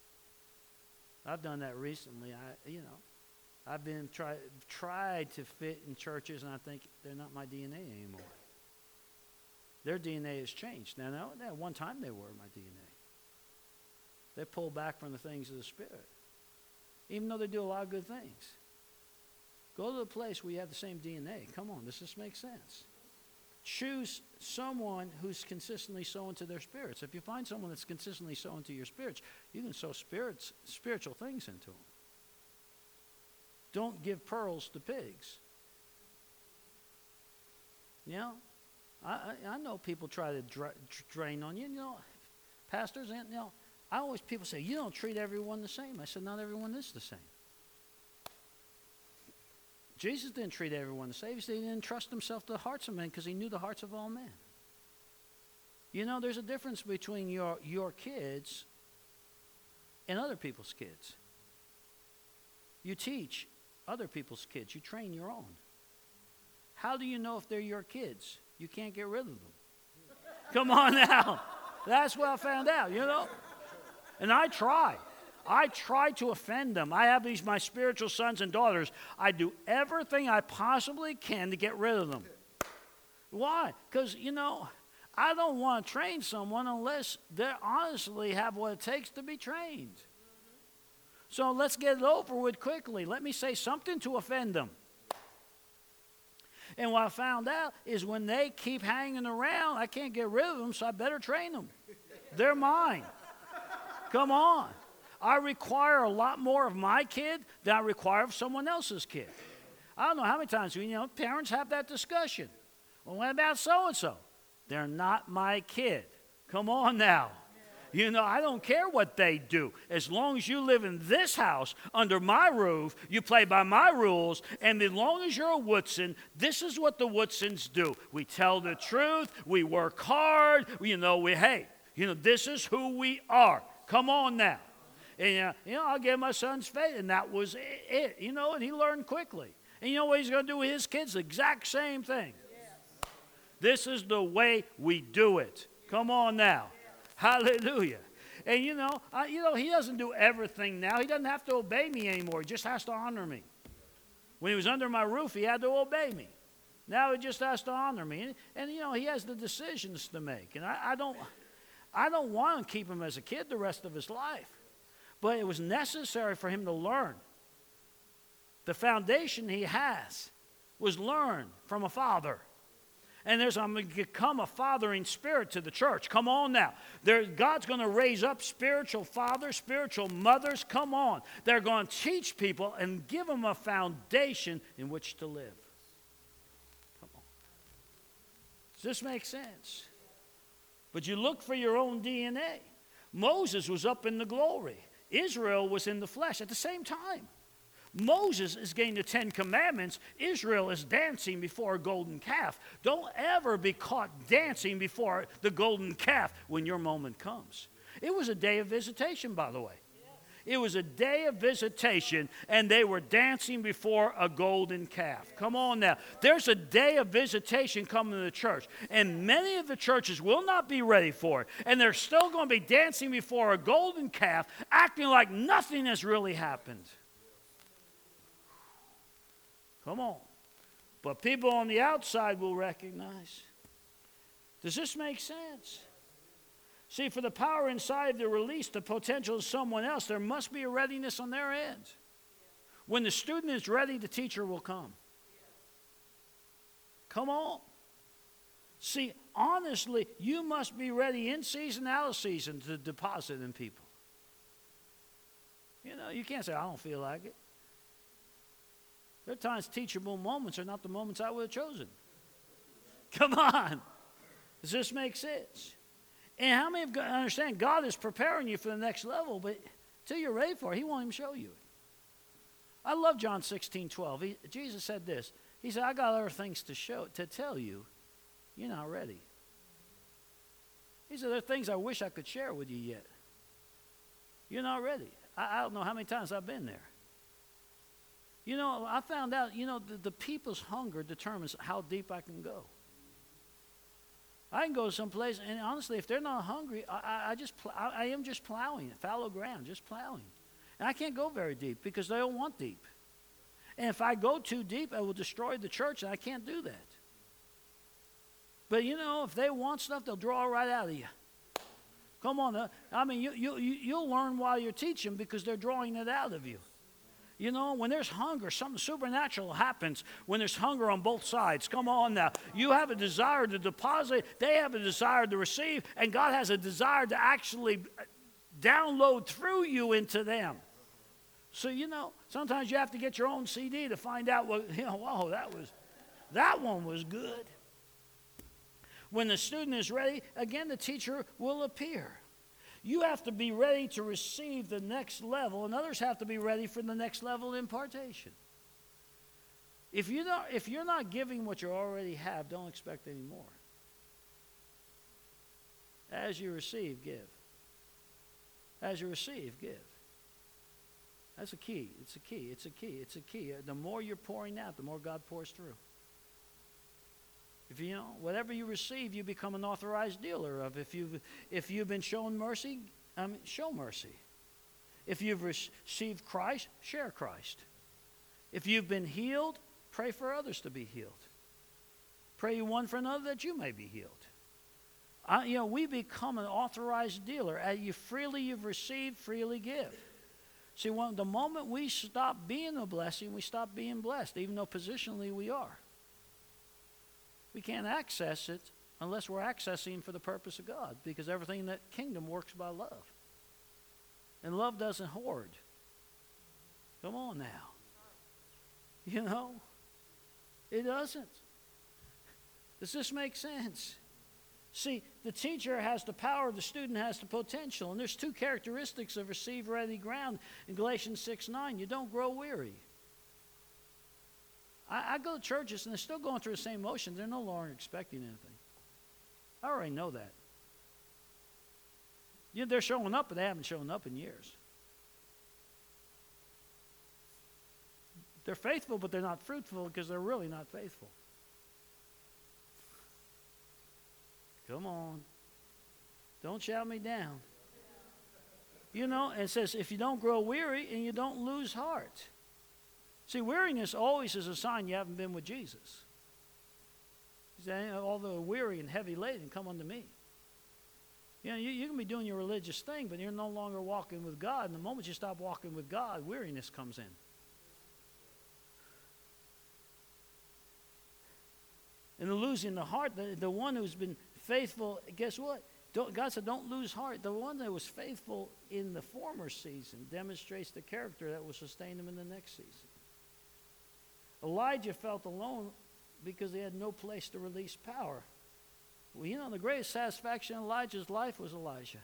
B: I've done that recently. I, you know, I've been try, tried to fit in churches, and I think they're not my D N A anymore. Their D N A has changed. Now, no, at one time they were my D N A. They pull back from the things of the Spirit, even though they do a lot of good things. Go to the place where you have the same D N A. Come on, does this make sense? Choose someone who's consistently sowing to their spirits. If you find someone that's consistently sowing to your spirits, you can sow spirits, spiritual things into them. Don't give pearls to pigs. You know, I, I, I know people try to dra- drain on you. You know, pastors, and you know, I always, people say, you don't treat everyone the same. I said, not everyone is the same. Jesus didn't treat everyone the same. He said he didn't trust himself to the hearts of men because he knew the hearts of all men. You know, there's a difference between your, your kids and other people's kids. You teach other people's kids. You train your own. How do you know if they're your kids? You can't get rid of them. Come on now. That's what I found out, you know. And I try. I try to offend them. I have these, my spiritual sons and daughters. I do everything I possibly can to get rid of them. Why? Because, you know, I don't want to train someone unless they honestly have what it takes to be trained. So let's get it over with quickly. Let me say something to offend them. And what I found out is when they keep hanging around, I can't get rid of them, so I better train them. They're mine. Come on. I require a lot more of my kid than I require of someone else's kid. I don't know how many times, you know, parents have that discussion. Well, what about so-and-so? They're not my kid. Come on now. You know, I don't care what they do. As long as you live in this house, under my roof, you play by my rules, and as long as you're a Woodson, this is what the Woodsons do. We tell the truth. We work hard. You know, we, hey, you know, this is who we are. Come on now. And, uh, you know, I gave my son's faith, and that was it, you know, and he learned quickly. And you know what he's going to do with his kids? The exact same thing. Yes. This is the way we do it. Come on now. Yes. Hallelujah. And, you know, I, you know, he doesn't do everything now. He doesn't have to obey me anymore. He just has to honor me. When he was under my roof, he had to obey me. Now he just has to honor me. And, and you know, he has the decisions to make. And I, I don't I don't want to keep him as a kid the rest of his life. But it was necessary for him to learn. The foundation he has was learned from a father. And there's, I'm going to become a fathering spirit to the church. Come on now. There, God's going to raise up spiritual fathers, spiritual mothers. Come on. They're going to teach people and give them a foundation in which to live. Come on. Does this make sense? But you look for your own D N A. Moses was up in the glory. Israel was in the flesh at the same time. Moses is getting the Ten Commandments. Israel is dancing before a golden calf. Don't ever be caught dancing before the golden calf when your moment comes. It was a day of visitation, by the way. It was a day of visitation, and they were dancing before a golden calf. Come on now. There's a day of visitation coming to the church, and many of the churches will not be ready for it, and they're still going to be dancing before a golden calf, acting like nothing has really happened. Come on. But people on the outside will recognize. Does this make sense? See, for the power inside to release the potential of someone else, there must be a readiness on their end. When the student is ready, the teacher will come. Come on. See, honestly, you must be ready in season, out of season to deposit in people. You know, you can't say, I don't feel like it. There are times teachable moments are not the moments I would have chosen. Come on. Does this make sense? And how many of you understand God is preparing you for the next level, but until you're ready for it, he won't even show you it. I love John sixteen twelve. He, Jesus said this. He said, I got other things to show, to tell you. You're not ready. He said, there are things I wish I could share with you yet. You're not ready. I, I don't know how many times I've been there. You know, I found out, you know, the, the people's hunger determines how deep I can go. I can go someplace, and honestly, if they're not hungry, I, I, I just pl- I, I am just plowing, fallow ground, just plowing. And I can't go very deep because they don't want deep. And if I go too deep, I will destroy the church, and I can't do that. But, you know, if they want stuff, they'll draw it right out of you. Come on. Uh, I mean, you, you, you, you'll learn while you're teaching because they're drawing it out of you. You know, when there's hunger, something supernatural happens when there's hunger on both sides. Come on now. You have a desire to deposit. They have a desire to receive. And God has a desire to actually download through you into them. So, you know, sometimes you have to get your own C D to find out what, you know, whoa, that was, that one was good. When the student is ready, again, the teacher will appear. You have to be ready to receive the next level, and others have to be ready for the next level of impartation. If, you don't, if you're not giving what you already have, don't expect any more. As you receive, give. As you receive, give. That's a key. It's a key. It's a key. It's a key. The more you're pouring out, the more God pours through. If you know, whatever you receive, you become an authorized dealer of. If you've, if you've been shown mercy, I mean, show mercy. If you've received Christ, share Christ. If you've been healed, pray for others to be healed. Pray one for another that you may be healed. Uh, you know, we become an authorized dealer. As you freely you've received, freely give. See, when, the moment we stop being a blessing, we stop being blessed, even though positionally we are. We can't access it unless we're accessing for the purpose of God, because everything in that kingdom works by love. And love doesn't hoard. Come on now. You know, it doesn't. Does this make sense? See, the teacher has the power, the student has the potential. And there's two characteristics of receive ready ground in Galatians six nine. You don't grow weary. I, I go to churches and they're still going through the same motions. They're no longer expecting anything. I already know that. You know, they're showing up, but they haven't shown up in years. They're faithful, but they're not fruitful because they're really not faithful. Come on. Don't shout me down. You know, it says if you don't grow weary and you don't lose heart. See, weariness always is a sign you haven't been with Jesus. He said, all the weary and heavy laden, come unto me. You know, you, you can be doing your religious thing, but you're no longer walking with God. And the moment you stop walking with God, weariness comes in. And the losing the heart, the, the one who's been faithful, guess what? Don't, God said, don't lose heart. The one that was faithful in the former season demonstrates the character that will sustain him in the next season. Elijah felt alone because he had no place to release power. Well, you know, the greatest satisfaction in Elijah's life was Elijah.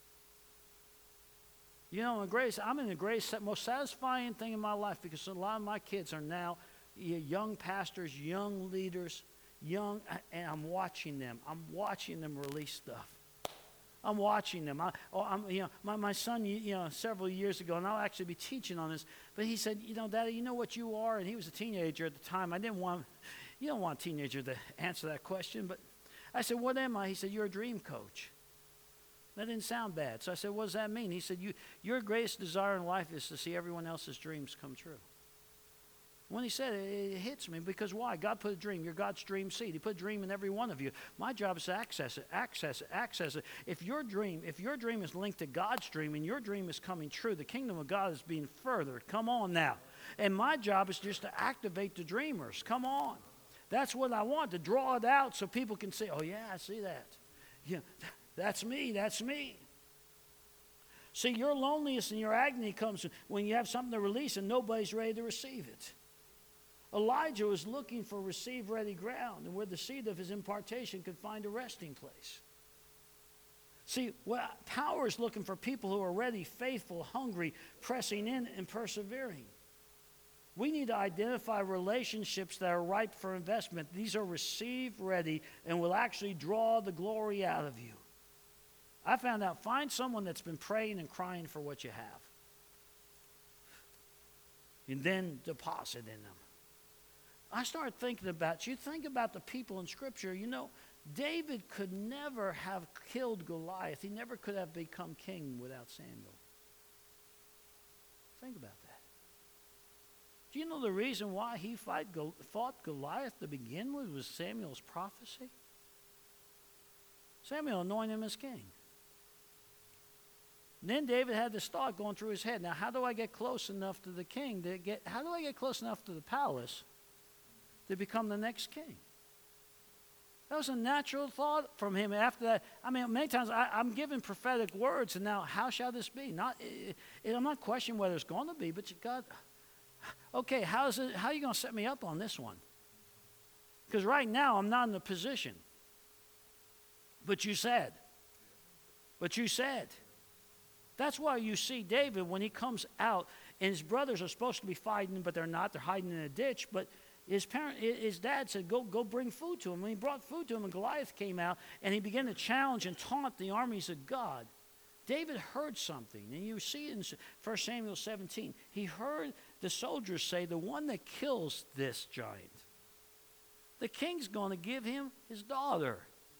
B: You know, the greatest, I'm in the greatest, most satisfying thing in my life because a lot of my kids are now young pastors, young leaders, young, and I'm watching them. I'm watching them release stuff. I'm watching them. I, oh, I'm, you know, my, my son, you, you know, several years ago, and I'll actually be teaching on this, but he said, you know, Daddy, you know what you are? And he was a teenager at the time. I didn't want, you don't want a teenager to answer that question, but I said, what am I? He said, you're a dream coach. That didn't sound bad. So I said, what does that mean? He said, you, your greatest desire in life is to see everyone else's dreams come true. When he said it, it hits me because why? God put a dream. You're God's dream seed. He put a dream in every one of you. My job is to access it, access it, access it. If your dream, if your dream is linked to God's dream and your dream is coming true, the kingdom of God is being furthered. Come on now. And my job is just to activate the dreamers. Come on. That's what I want, to draw it out so people can say, oh yeah, I see that. Yeah, that's me, that's me. See, your loneliness and your agony comes when you have something to release and nobody's ready to receive it. Elijah was looking for receive-ready ground and where the seed of his impartation could find a resting place. See, well, power is looking for people who are ready, faithful, hungry, pressing in and persevering. We need to identify relationships that are ripe for investment. These are receive-ready and will actually draw the glory out of you. I found out, find someone that's been praying and crying for what you have. And then deposit in them. I started thinking about, you think about the people in Scripture, you know, David could never have killed Goliath. He never could have become king without Samuel. Think about that. Do you know the reason why he fight, fought Goliath to begin with was Samuel's prophecy? Samuel anointed him as king. And then David had this thought going through his head. Now, how do I get close enough to the king to get, how do I get close enough to the palace to become the next king? That was a natural thought from him after that. I mean, many times I, I'm given prophetic words, and now how shall this be? Not, it, it, I'm not questioning whether it's going to be, but you, God, okay, how is it? How are you going to set me up on this one? Because right now I'm not in a position. But you said. But you said. That's why you see David when he comes out, and his brothers are supposed to be fighting, but they're not. They're hiding in a ditch, but His parent, his dad said, go, go bring food to him. When he brought food to him, and Goliath came out, and he began to challenge and taunt the armies of God. David heard something, and you see it in First Samuel seventeen. He heard the soldiers say, the one that kills this giant, the king's going to give him his daughter.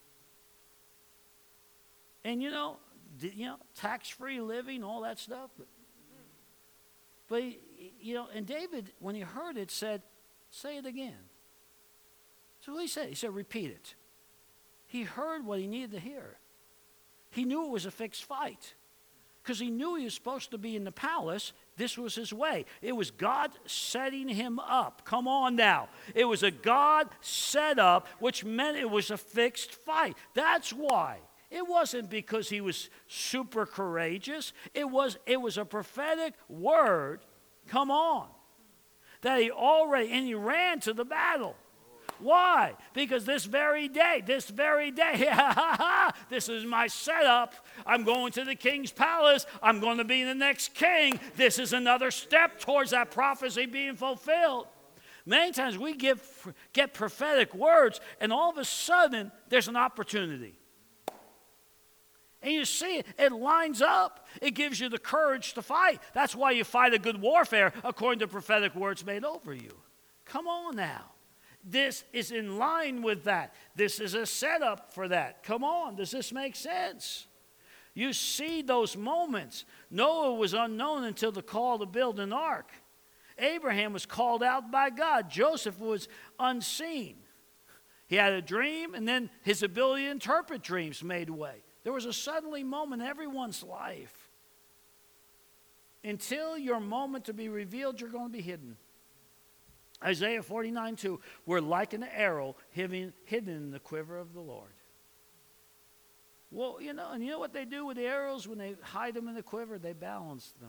B: And you know, you know, tax-free living, all that stuff. But, but he, you know, and David, when he heard it, said, say it again. So what he said, he said, repeat it. He heard what he needed to hear. He knew it was a fixed fight because he knew he was supposed to be in the palace. This was his way. It was God setting him up. Come on now. It was a God setup, which meant it was a fixed fight. That's why. It wasn't because he was super courageous. It was, it was a prophetic word. Come on. That he already, and he ran to the battle. Why? Because this very day, this very day, this is my setup. I'm going to the king's palace. I'm going to be the next king. This is another step towards that prophecy being fulfilled. Many times we give, get prophetic words, and all of a sudden, there's an opportunity. And you see it, it lines up. It gives you the courage to fight. That's why you fight a good warfare according to prophetic words made over you. Come on now. This is in line with that. This is a setup for that. Come on, does this make sense? You see those moments. Noah was unknown until the call to build an ark. Abraham was called out by God. Joseph was unseen. He had a dream, and then his ability to interpret dreams made way. There was a suddenly moment in everyone's life. Until your moment to be revealed, you're going to be hidden. Isaiah forty-nine two, we're like an arrow hidden, hidden in the quiver of the Lord. Well, you know, and you know what they do with the arrows when they hide them in the quiver? They balance them.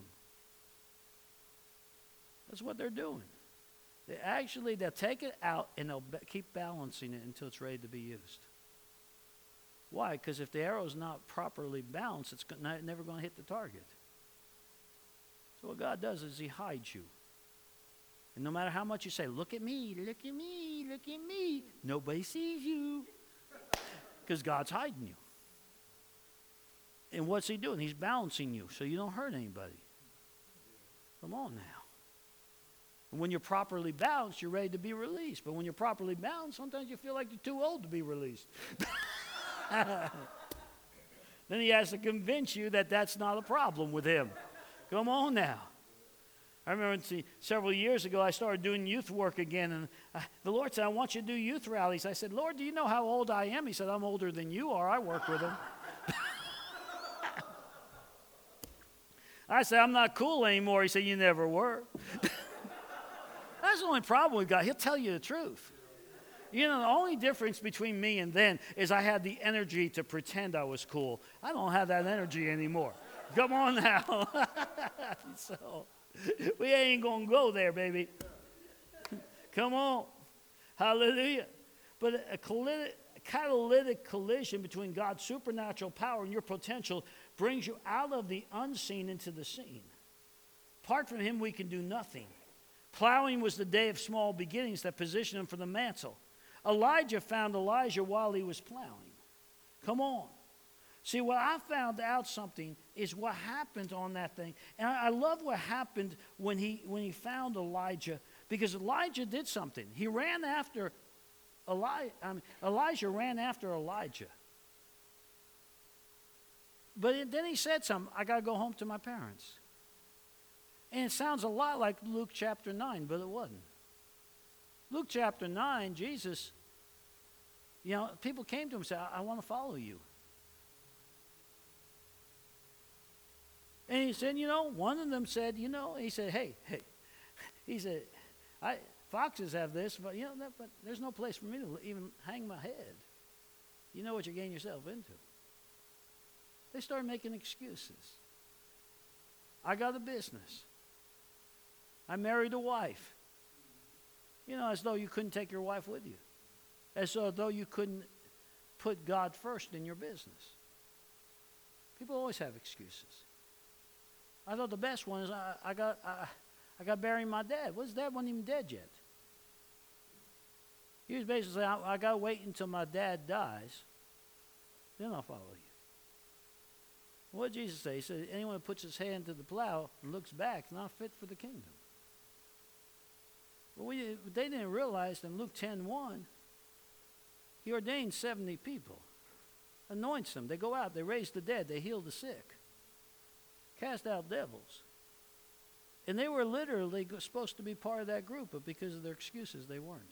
B: That's what they're doing. They actually, they'll take it out and they'll be, keep balancing it until it's ready to be used. Why? Because if the arrow's not properly balanced, it's not, never going to hit the target. So what God does is he hides you. And no matter how much you say, look at me, look at me, look at me, nobody sees you. Because God's hiding you. And what's he doing? He's balancing you so you don't hurt anybody. Come on now. And when you're properly balanced, you're ready to be released. But when you're properly balanced, sometimes you feel like you're too old to be released. Then he has to convince you that that's not a problem with him. Come on now. I remember see, several years ago, I started doing youth work again. And I, the Lord said, I want you to do youth rallies. I said, Lord, do you know how old I am? He said, I'm older than you are. I work with them. I said, I'm not cool anymore. He said, you never were. That's the only problem we've got. He'll tell you the truth. You know, the only difference between me and then is I had the energy to pretend I was cool. I don't have that energy anymore. Come on now. So, we ain't going to go there, baby. Come on. Hallelujah. But a, colli- a catalytic collision between God's supernatural power and your potential brings you out of the unseen into the seen. Apart from him, we can do nothing. Plowing was the day of small beginnings that positioned him for the mantle. Elijah found Elijah while he was plowing. Come on. See, what I found out something is what happened on that thing. And I, I love what happened when he, when he found Elijah, because Elijah did something. He ran after Eli, I mean, Elijah ran after Elijah. But it, then he said something, I got to go home to my parents. And it sounds a lot like Luke chapter nine, but it wasn't. Luke chapter nine, Jesus, you know, people came to him and said, I, I want to follow you. And he said, you know, one of them said, you know, he said, hey, hey, he said, I foxes have this, but, you know, that, but there's no place for me to even hang my head. You know what you're getting yourself into. They started making excuses. I got a business. I married a wife. You know, as though you couldn't take your wife with you. As though you couldn't put God first in your business. People always have excuses. I thought the best one is I, I got I, I got burying my dad. Well, his dad wasn't even dead yet. He was basically saying, I, I got to wait until my dad dies, then I'll follow you. What did Jesus say? He said, anyone who puts his hand to the plow and looks back is not fit for the kingdom. But we, they didn't realize in Luke ten one, he ordained seventy people, anoints them. They go out, they raise the dead, they heal the sick, cast out devils. And they were literally supposed to be part of that group, but because of their excuses, they weren't.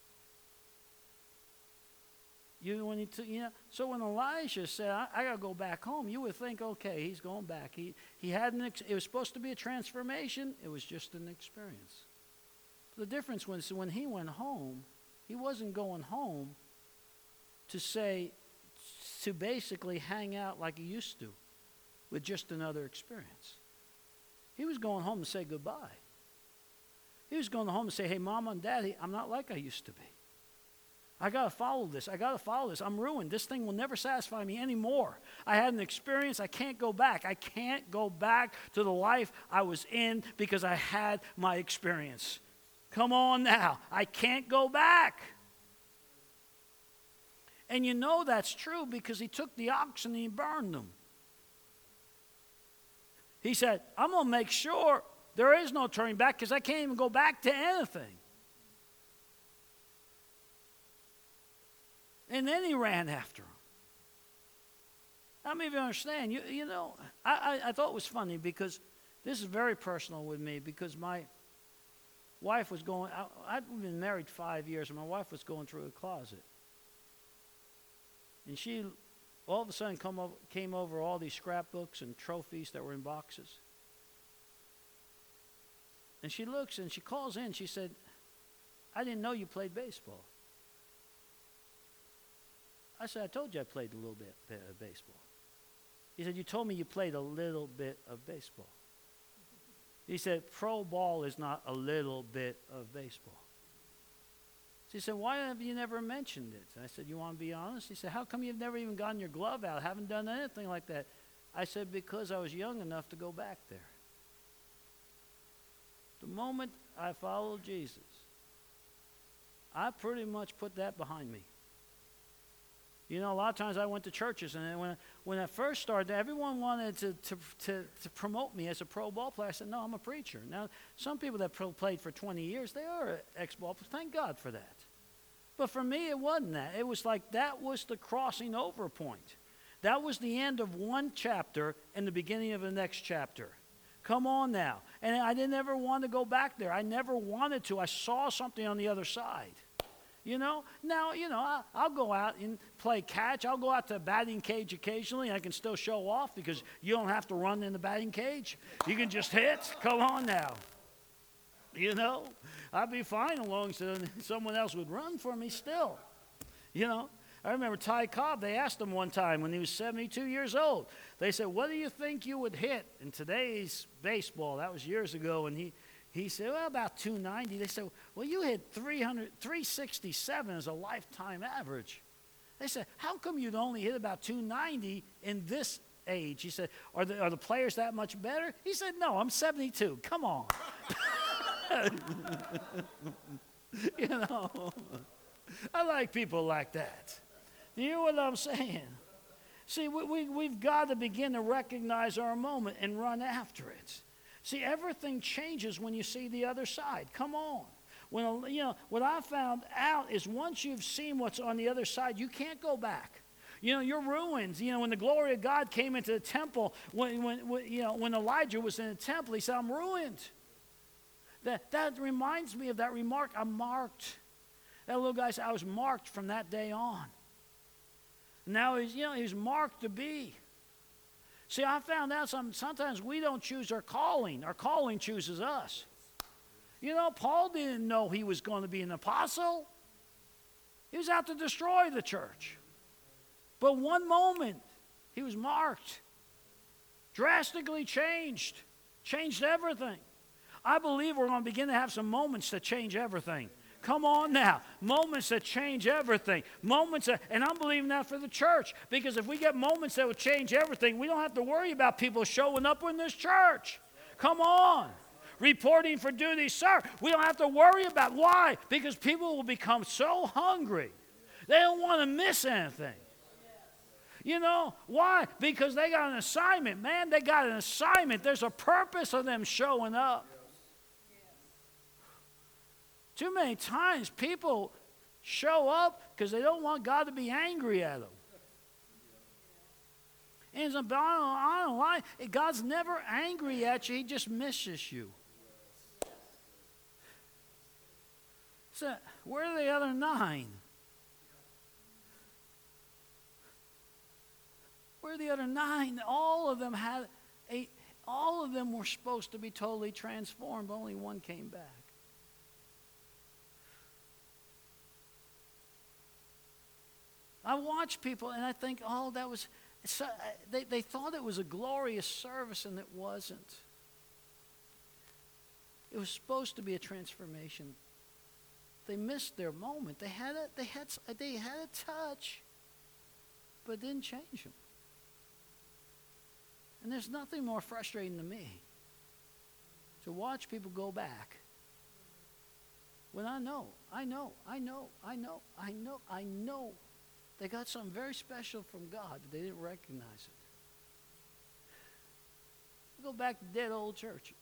B: You, when he t- you know, so when Elijah said, I, I got to go back home, you would think, okay, he's going back. He, he had an ex- it was supposed to be a transformation. It was just an experience. The difference was when he went home, he wasn't going home to say, to basically hang out like he used to with just another experience. He was going home to say goodbye. He was going home to say, hey, Mama and Daddy, I'm not like I used to be. I got to follow this. I got to follow this. I'm ruined. This thing will never satisfy me anymore. I had an experience. I can't go back. I can't go back to the life I was in because I had my experience. Come on now. I can't go back. And you know that's true because he took the oxen and he burned them. He said, I'm going to make sure there is no turning back because I can't even go back to anything. And then he ran after him. How many of you understand? You, you know, I, I, I thought it was funny because this is very personal with me because my wife was going, I, I'd been married five years and my wife was going through a closet.
D: And she all of a sudden come over, came over all these scrapbooks and trophies that were in boxes. And she looks and she calls in. She said, I didn't know you played baseball. I said, I told you I played a little bit, bit of baseball. He said, you told me you played a little bit of baseball. He said, pro ball is not a little bit of baseball. She said, why have you never mentioned it? I said, you want to be honest? He said, how come you've never even gotten your glove out, haven't done anything like that? I said, because I was young enough to go back there. The moment I followed Jesus, I pretty much put that behind me. You know, a lot of times I went to churches, and when, when I first started, everyone wanted to, to, to, to promote me as a pro ball player. I said, no, I'm a preacher. Now, some people that pro played for twenty years, they are ex-ball players. Thank God for that. But for me, it wasn't that. It was like that was the crossing over point. That was the end of one chapter and the beginning of the next chapter. Come on now. And I didn't ever want to go back there. I never wanted to. I saw something on the other side. You know, now, you know, I, I'll go out and play catch. I'll go out to the batting cage occasionally. I can still show off because you don't have to run in the batting cage. You can just hit. Come on now. You know, I'd be fine as long as someone else would run for me still. You know, I remember Ty Cobb, they asked him one time when he was seventy-two years old. They said, what do you think you would hit in today's baseball? That was years ago, and he... He said, well, about two ninety. They said, well, you hit three hundred, three sixty-seven as a lifetime average. They said, how come you'd only hit about two ninety in this age? He said, are the, are the players that much better? He said, no, I'm seventy-two. Come on. You know, I like people like that. You hear what I'm saying? See, we, we, we've got to begin to recognize our moment and run after it. See, everything changes when you see the other side. Come on. When, you know, what I found out is once you've seen what's on the other side, you can't go back. You know, you're ruined. You know, when the glory of God came into the temple, when, when, when, you know, when Elijah was in the temple, he said, I'm ruined. That, that reminds me of that remark, I'm marked. That little guy said, I was marked from that day on. Now he's, you know, he's marked to be. See, I found out some, sometimes we don't choose our calling. Our calling chooses us. You know, Paul didn't know he was going to be an apostle. He was out to destroy the church. But one moment, he was marked. Drastically changed. Changed everything. I believe we're going to begin to have some moments that change everything. Come on now. Moments that change everything. Moments that, and I'm believing that for the church. Because if we get moments that will change everything, we don't have to worry about people showing up in this church. Come on. Reporting for duty, sir. We don't have to worry about why. Because people will become so hungry. They don't want to miss anything. You know, why? Because they got an assignment. Man, they got an assignment. There's a purpose of them showing up. Too many times people show up because they don't want God to be angry at them. And it's a bottom line, God's never angry at you. He just misses you. So, where are the other nine? Where are the other nine? All of them had a, all of them were supposed to be totally transformed. Only one came back. I watch people and I think, oh, that was, so, they, they thought it was a glorious service, and it wasn't. It was supposed to be a transformation. They missed their moment. They had a, they had, they had a touch, but it didn't change them. And there's nothing more frustrating to me to watch people go back when I know, I know, I know, I know, I know, I know they got something very special from God, but they didn't recognize it. Go back to dead old churches.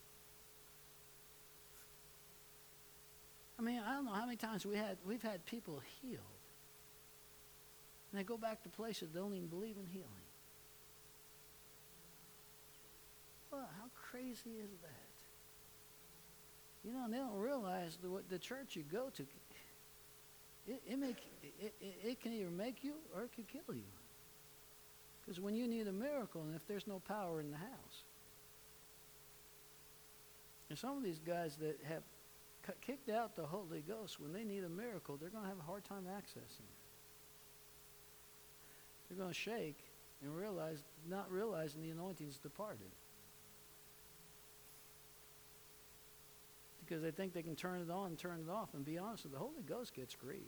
D: I mean, I don't know how many times we had, we've had people healed. And they go back to places that don't even believe in healing. Well, how crazy is that? You know, and they don't realize the, the church you go to, it, it, make, it, it, it can either make you or it can kill you. Because when you need a miracle, and if there's no power in the house, and some of these guys that have c- kicked out the Holy Ghost, when they need a miracle, they're going to have a hard time accessing it. They're going to shake and realize, not realizing the anointing's departed. Because they think they can turn it on and turn it off. And be honest, the Holy Ghost gets grieved.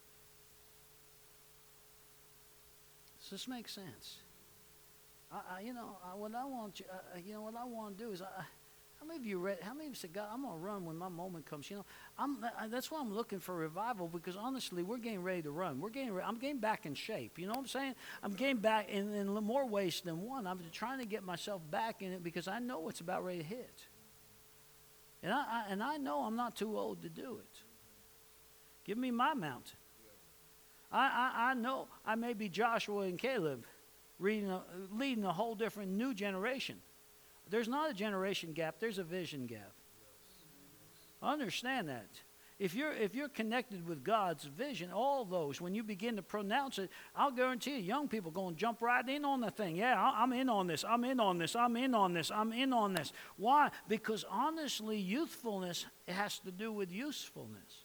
D: Does this make sense? I, I you know, I, what I want you, uh, you know, what I want to do is, I, how many of you read? How many of you said, "God, I'm gonna run when my moment comes"? You know, I'm. I, that's why I'm looking for revival, because honestly, we're getting ready to run. We're getting. I'm getting back in shape. You know what I'm saying? I'm getting back in, in more ways than one. I'm trying to get myself back in it because I know it's about ready to hit. And I, I and I know I'm not too old to do it. Give me my mountain. I, I, I know I may be Joshua and Caleb, reading a, leading a whole different new generation. There's not a generation gap. There's a vision gap. Understand that. If you're if you're connected with God's vision, all those, when you begin to pronounce it, I'll guarantee you, young people going to jump right in on the thing. Yeah, I'm in on this. I'm in on this. I'm in on this. I'm in on this. Why? Because honestly, youthfulness has to do with usefulness.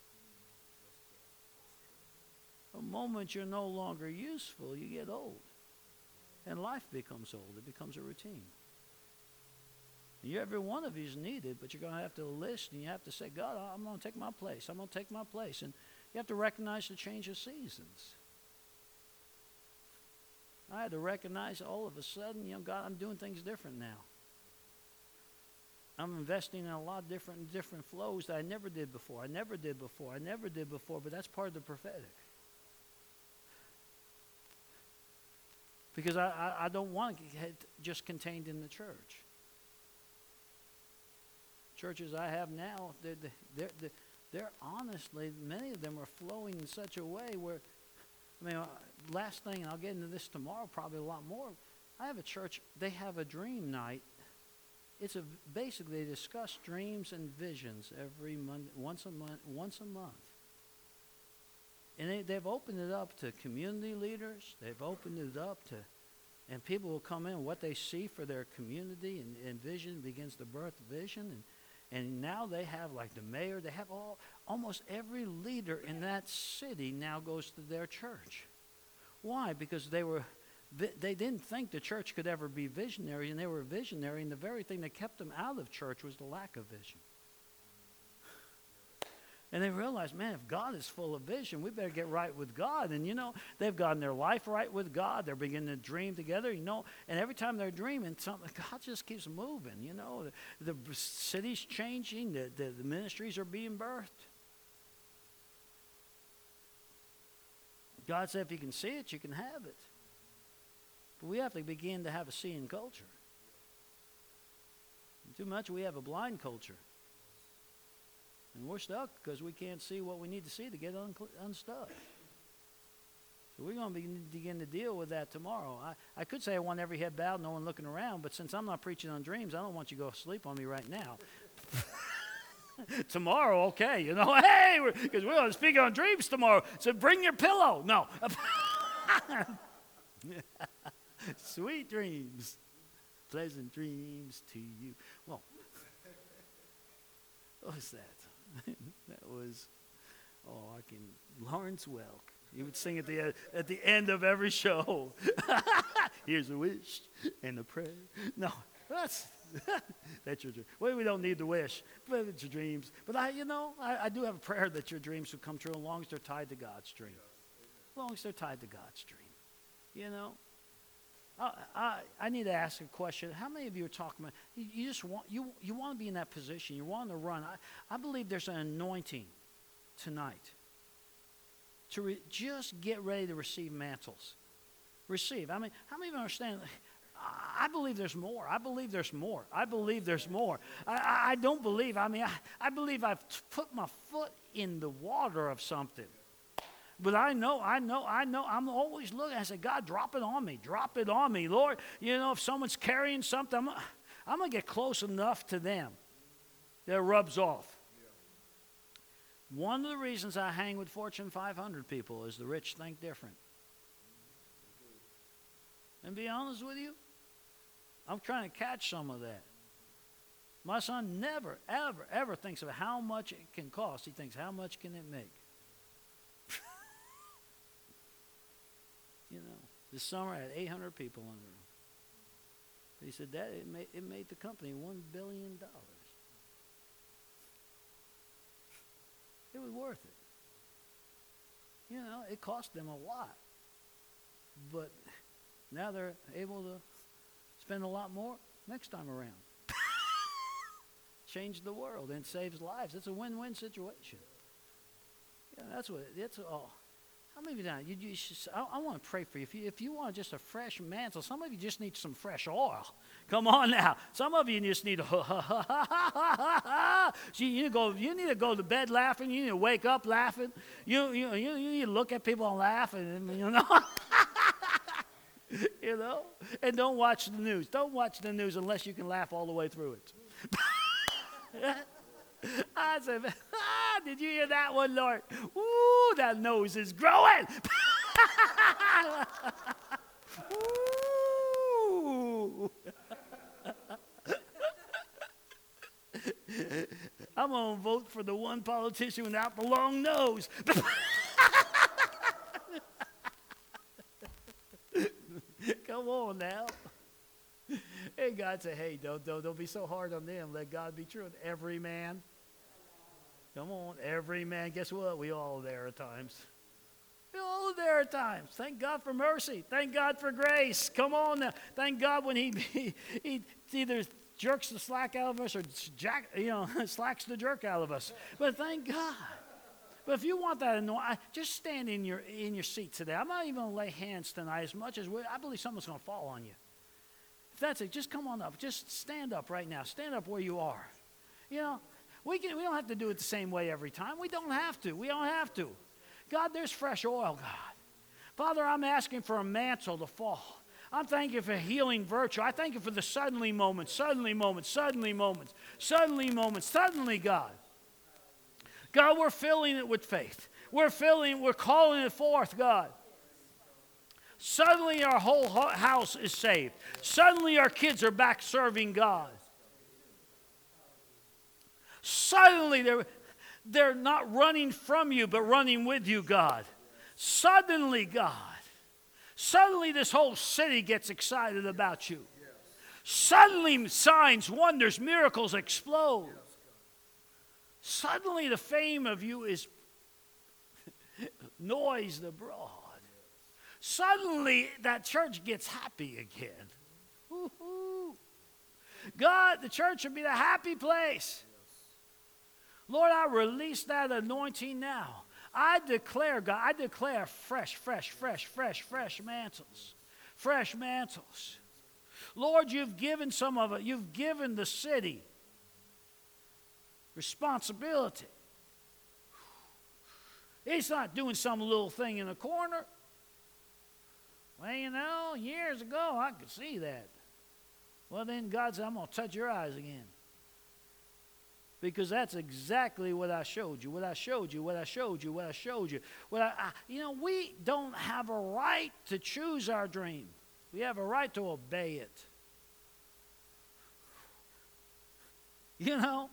D: The moment you're no longer useful, you get old. And life becomes old. It becomes a routine. You, every one of you is needed, but you're going to have to listen. You have to say, God, I'm going to take my place. I'm going to take my place. And you have to recognize the change of seasons. I had to recognize all of a sudden, you know, God, I'm doing things different now. I'm investing in a lot of different different flows that I never did before. I never did before. I never did before, but that's part of the prophetic. Because I, I, I don't want to get just contained in the church. Churches I have now, they're, they're, they're, they're honestly, many of them are flowing in such a way where, I mean, uh, last thing, and I'll get into this tomorrow probably a lot more, I have a church, they have a dream night. It's a, basically they discuss dreams and visions every month, once a month, once a month. And they, they've opened it up to community leaders. They've opened it up to, and people will come in, what they see for their community, and, and vision begins to birth vision. And, and now they have, like the mayor, they have all, almost every leader in that city now goes to their church. Why? Because they were, they didn't think the church could ever be visionary, and they were visionary, and the very thing that kept them out of church was the lack of vision. And they realized, man, if God is full of vision, we better get right with God. And, you know, they've gotten their life right with God. They're beginning to dream together, you know. And every time they're dreaming, something, God just keeps moving, you know. The, the city's changing. The, the, the ministries are being birthed. God said, if you can see it, you can have it. But we have to begin to have a seeing culture. Too much, we have a blind culture. And we're stuck because we can't see what we need to see to get un- unstuck. So we're going to begin to deal with that tomorrow. I, I could say I want every head bowed, no one looking around, but since I'm not preaching on dreams, I don't want you to go sleep on me right now. Tomorrow, okay, you know, hey, because we're, we're going to speak on dreams tomorrow, so bring your pillow. No. Sweet dreams, pleasant dreams to you. Well, what was that? That was, oh, I can, Lawrence Welk. He would sing at the at the end of every show. Here's a wish and a prayer. No, that's that's your dream. Well, we don't need the wish, but it's your dreams. But I, you know, I, I do have a prayer that your dreams will come true, as long as they're tied to God's dream. As long as they're tied to God's dream, you know. I, I, I need to ask a question. How many of you are talking about, you, you just want, you, you want to be in that position. You want to run. I, I believe there's an anointing tonight to re, just get ready to receive mantles. Receive. I mean, how many of you understand? I believe there's more. I believe there's more. I believe there's more. I, I, I don't believe. I mean, I, I believe I've put my foot in the water of something. But I know, I know, I know, I'm always looking. I say, God, drop it on me. Drop it on me. Lord, you know, if someone's carrying something, I'm, I'm going to get close enough to them that it rubs off. One of the reasons I hang with Fortune five hundred people is the rich think different. And be honest with you, I'm trying to catch some of that. My son never, ever, ever thinks of how much it can cost. He thinks, how much can it make? You know, this summer I had eight hundred people under him. He said, Dad, it made, it made the company one billion dollars. It was worth it. You know, it cost them a lot. But now they're able to spend a lot more next time around. Change the world and saves lives. It's a win-win situation. Yeah, that's what it, it's all. How many of you now? You, you should, I, I want to pray for you. If you if you want just a fresh mantle, some of you just need some fresh oil. Come on now. Some of you just need a ha ha ha ha ha ha ha. So you need to go. You need to go to bed laughing. You need to wake up laughing. You you you, you need to look at people and laugh, and you know. You know, and don't watch the news. Don't watch the news unless you can laugh all the way through it. I said, ah, did you hear that one, Lord? Ooh, that nose is growing. Ooh. I'm going to vote for the one politician without the long nose. Come on now. And God said, hey, don't, don't, don't be so hard on them. Let God be true. And every man, come on, every man. Guess what? We all are there at times. We all are there at times. Thank God for mercy. Thank God for grace. Come on now. Thank God when he, he, he either jerks the slack out of us or jack, you know, slacks the jerk out of us. But thank God. But if you want that anointing, just stand in your, in your seat today. I'm not even going to lay hands tonight as much as we, I believe something's going to fall on you. If that's it, just come on up. Just stand up right now. Stand up where you are. You know, we, can, we don't have to do it the same way every time. We don't have to. We don't have to. God, there's fresh oil, God. Father, I'm asking for a mantle to fall. I'm thanking you for healing virtue. I thank you for the suddenly moments, suddenly moments, suddenly moments, suddenly moments, suddenly, God. God, we're filling it with faith. We're filling, we're calling it forth, God. Suddenly our whole house is saved. Suddenly our kids are back serving God. Suddenly they're, they're not running from you, but running with you, God. Suddenly, God. Suddenly this whole city gets excited about you. Suddenly signs, wonders, miracles explode. Suddenly the fame of you is noised abroad. Suddenly that church gets happy again. Woo-hoo. God, the church should be the happy place. Lord, I release that anointing now. I declare, God, I declare fresh, fresh, fresh, fresh, fresh mantles. Fresh mantles. Lord, you've given some of it. You've given the city responsibility. He's not doing some little thing in the corner. Well, you know, years ago, I could see that. Well, then God said, I'm going to touch your eyes again. Because that's exactly what I showed you, what I showed you, what I showed you, what I showed you. What I, I, you know, we don't have a right to choose our dream. We have a right to obey it. You know?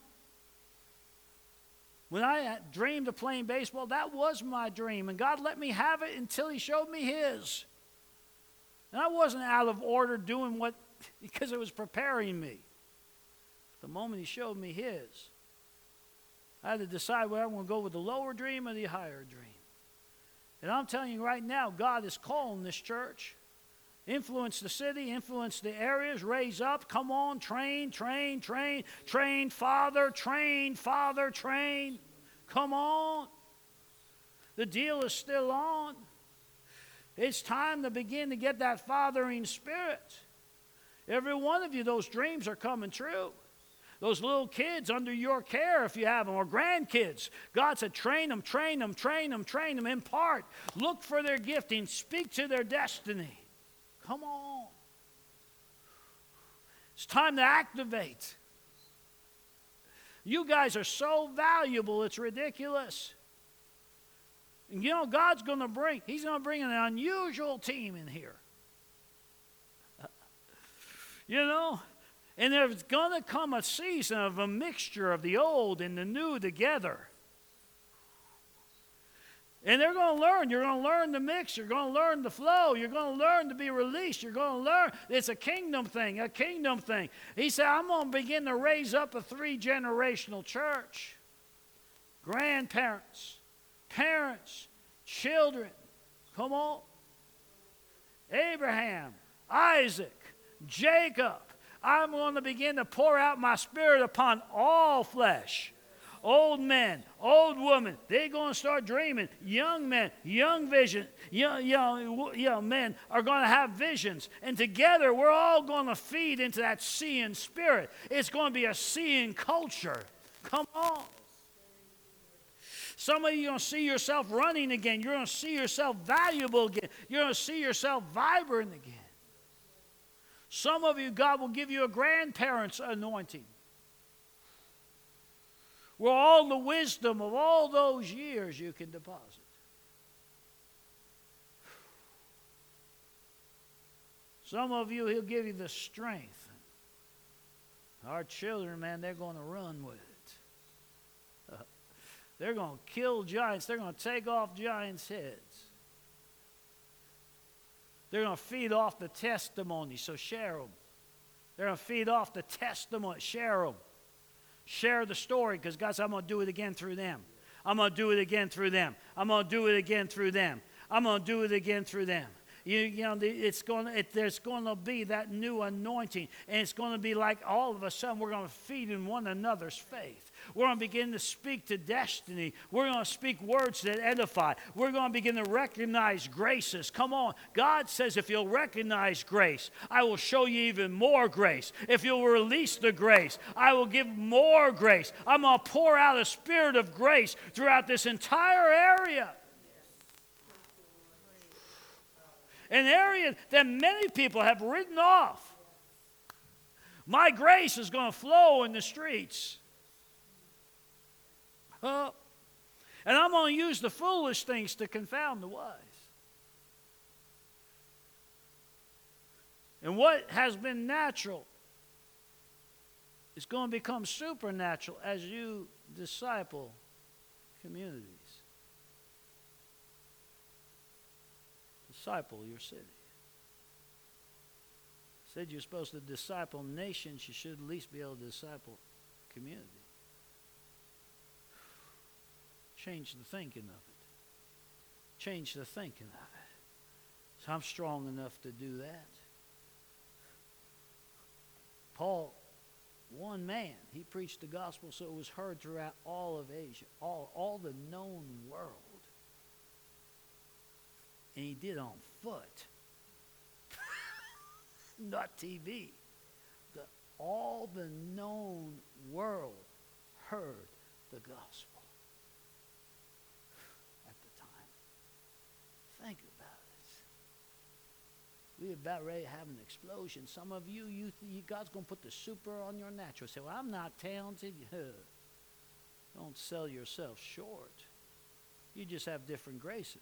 D: When I dreamed of playing baseball, that was my dream. And God let me have it until he showed me his. And I wasn't out of order doing what, because it was preparing me. The moment he showed me his, I had to decide whether I'm going to go with the lower dream or the higher dream. And I'm telling you right now, God is calling this church. Influence the city, influence the areas, raise up, come on, train, train, train, train, Father, train, Father, train. Come on. The deal is still on. It's time to begin to get that fathering spirit. Every one of you, those dreams are coming true. Those little kids under your care, if you have them, or grandkids. God said, train them, train them, train them, train them, impart. Look for their gifting, speak to their destiny. Come on. It's time to activate. You guys are so valuable, it's ridiculous. And you know, God's going to bring, He's going to bring an unusual team in here. You know? And there's going to come a season of a mixture of the old and the new together. And they're going to learn. You're going to learn the mix. You're going to learn the flow. You're going to learn to be released. You're going to learn. It's a kingdom thing, a kingdom thing. He said, I'm going to begin to raise up a three-generational church. Grandparents, parents, children. Come on. Abraham, Isaac, Jacob. I'm going to begin to pour out my spirit upon all flesh. Old men, old women, they're going to start dreaming. Young men, young vision, young, young, young men are going to have visions. And together, we're all going to feed into that seeing spirit. It's going to be a seeing culture. Come on. Some of you are going to see yourself running again. You're going to see yourself valuable again. You're going to see yourself vibrant again. Some of you, God will give you a grandparent's anointing, where all the wisdom of all those years you can deposit. Some of you, He'll give you the strength. Our children, man, they're going to run with it. Uh, they're going to kill giants. They're going to take off giants' heads. They're going to feed off the testimony, so share them. They're going to feed off the testimony, share them. Share the story, because God said, I'm going to do it again through them. I'm going to do it again through them. I'm going to do it again through them. I'm going to do it again through them. You, you know, it's going to, it, there's going to be that new anointing, and it's going to be like all of a sudden we're going to feed in one another's faith. We're going to begin to speak to destiny. We're going to speak words that edify. We're going to begin to recognize graces. Come on. God says if you'll recognize grace, I will show you even more grace. If you'll release the grace, I will give more grace. I'm going to pour out a spirit of grace throughout this entire area. An area that many people have written off. My grace is going to flow in the streets. Uh, and I'm going to use the foolish things to confound the wise. And what has been natural is going to become supernatural as you disciple communities. Disciple your city. Said you're supposed to disciple nations, you should at least be able to disciple community. Change the thinking of it. Change the thinking of it. So I'm strong enough to do that. Paul, one man, he preached the gospel so it was heard throughout all of Asia, all, all the known world. And he did on foot. Not T V. The, all the known world heard the gospel at the time. Think about it. We're about ready to have an explosion. Some of you, you, you God's going to put the super on your natural. Say, well, I'm not talented. Don't sell yourself short. You just have different graces.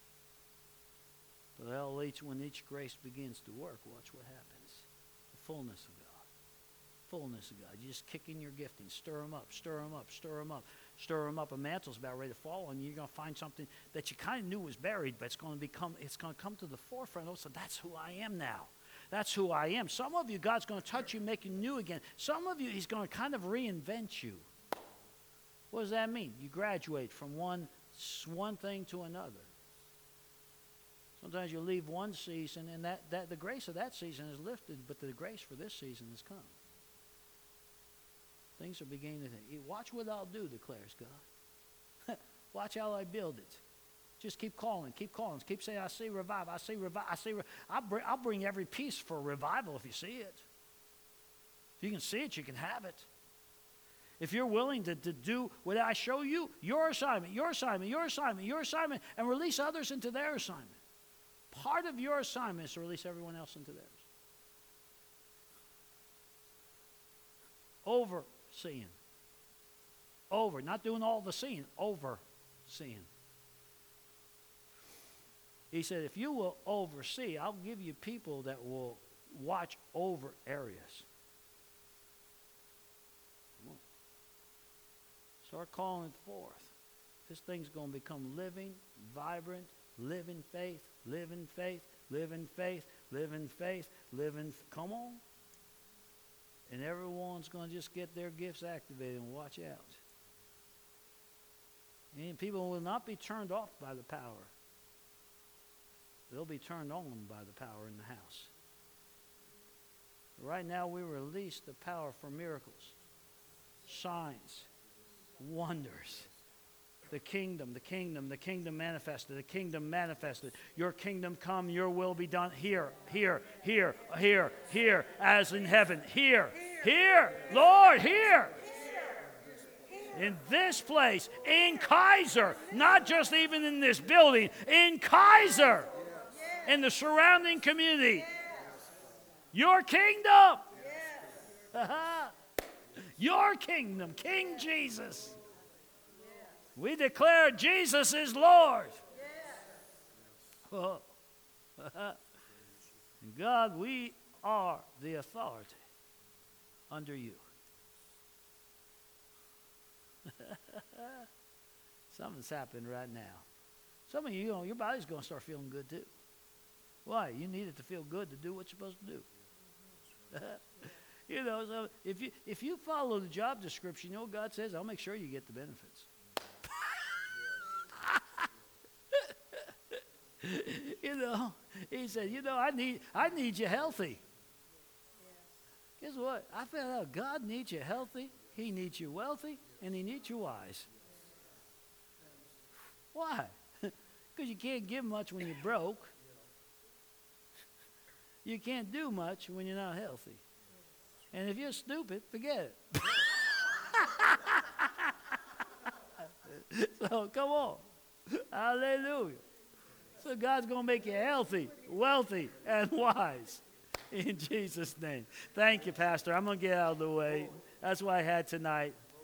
D: But hell, each, when each grace begins to work, watch what happens. The fullness of God. Fullness of God. You just kick in your gifting. Stir them up, stir them up, stir them up. Stir them up. A mantle's about ready to fall on you. You're going to find something that you kind of knew was buried, but it's going to become, it's going to come to the forefront. Oh, so that's who I am now. That's who I am. Some of you, God's going to touch you, make you new again. Some of you, He's going to kind of reinvent you. What does that mean? You graduate from one, one thing to another. Sometimes you leave one season, and that, that the grace of that season is lifted, but the grace for this season has come. Things are beginning to... Watch what I'll do, declares God. Watch how I build it. Just keep calling, keep calling, keep saying, I see revival, I see revival, I see... Re- I'll, bring, I'll bring every piece for revival if you see it. If you can see it, you can have it. If you're willing to, to do what I show you, your assignment, your assignment, your assignment, your assignment, and release others into their assignment. Part of your assignment is to release everyone else into theirs. Overseeing. over, not doing all the seeing, overseeing. He said, if you will oversee, I'll give you people that will watch over areas. Come on. Start calling it forth. This thing's going to become living, vibrant, live in faith, live in faith, live in faith, live in faith, live in, come on. And everyone's going to just get their gifts activated and watch out. And people will not be turned off by the power. They'll be turned on by the power in the house. Right now we release the power for miracles, signs, wonders. The kingdom, the kingdom, the kingdom manifested, the kingdom manifested. Your kingdom come, your will be done here, here, here, here, here, as in heaven. Here, here, Lord, here. In this place, in Kaiser, not just even in this building, in Kaiser, in the surrounding community. Your kingdom. Your kingdom, King Jesus. We declare Jesus is Lord. Oh. God, we are the authority under you. Something's happening right now. Some of you, you know, your body's going to start feeling good too. Why? You need it to feel good to do what you're supposed to do. You know, so if you if you follow the job description, you know what God says? I'll make sure you get the benefits. You know, he said, you know, I need I need you healthy. Guess what? I found out God needs you healthy, he needs you wealthy, and he needs you wise. Why? Because you can't give much when you're broke. You can't do much when you're not healthy. And if you're stupid, forget it. So come on. Hallelujah. So God's going to make you healthy, wealthy, and wise. In Jesus' name. Thank you, Pastor. I'm going to get out of the way. That's what I had tonight.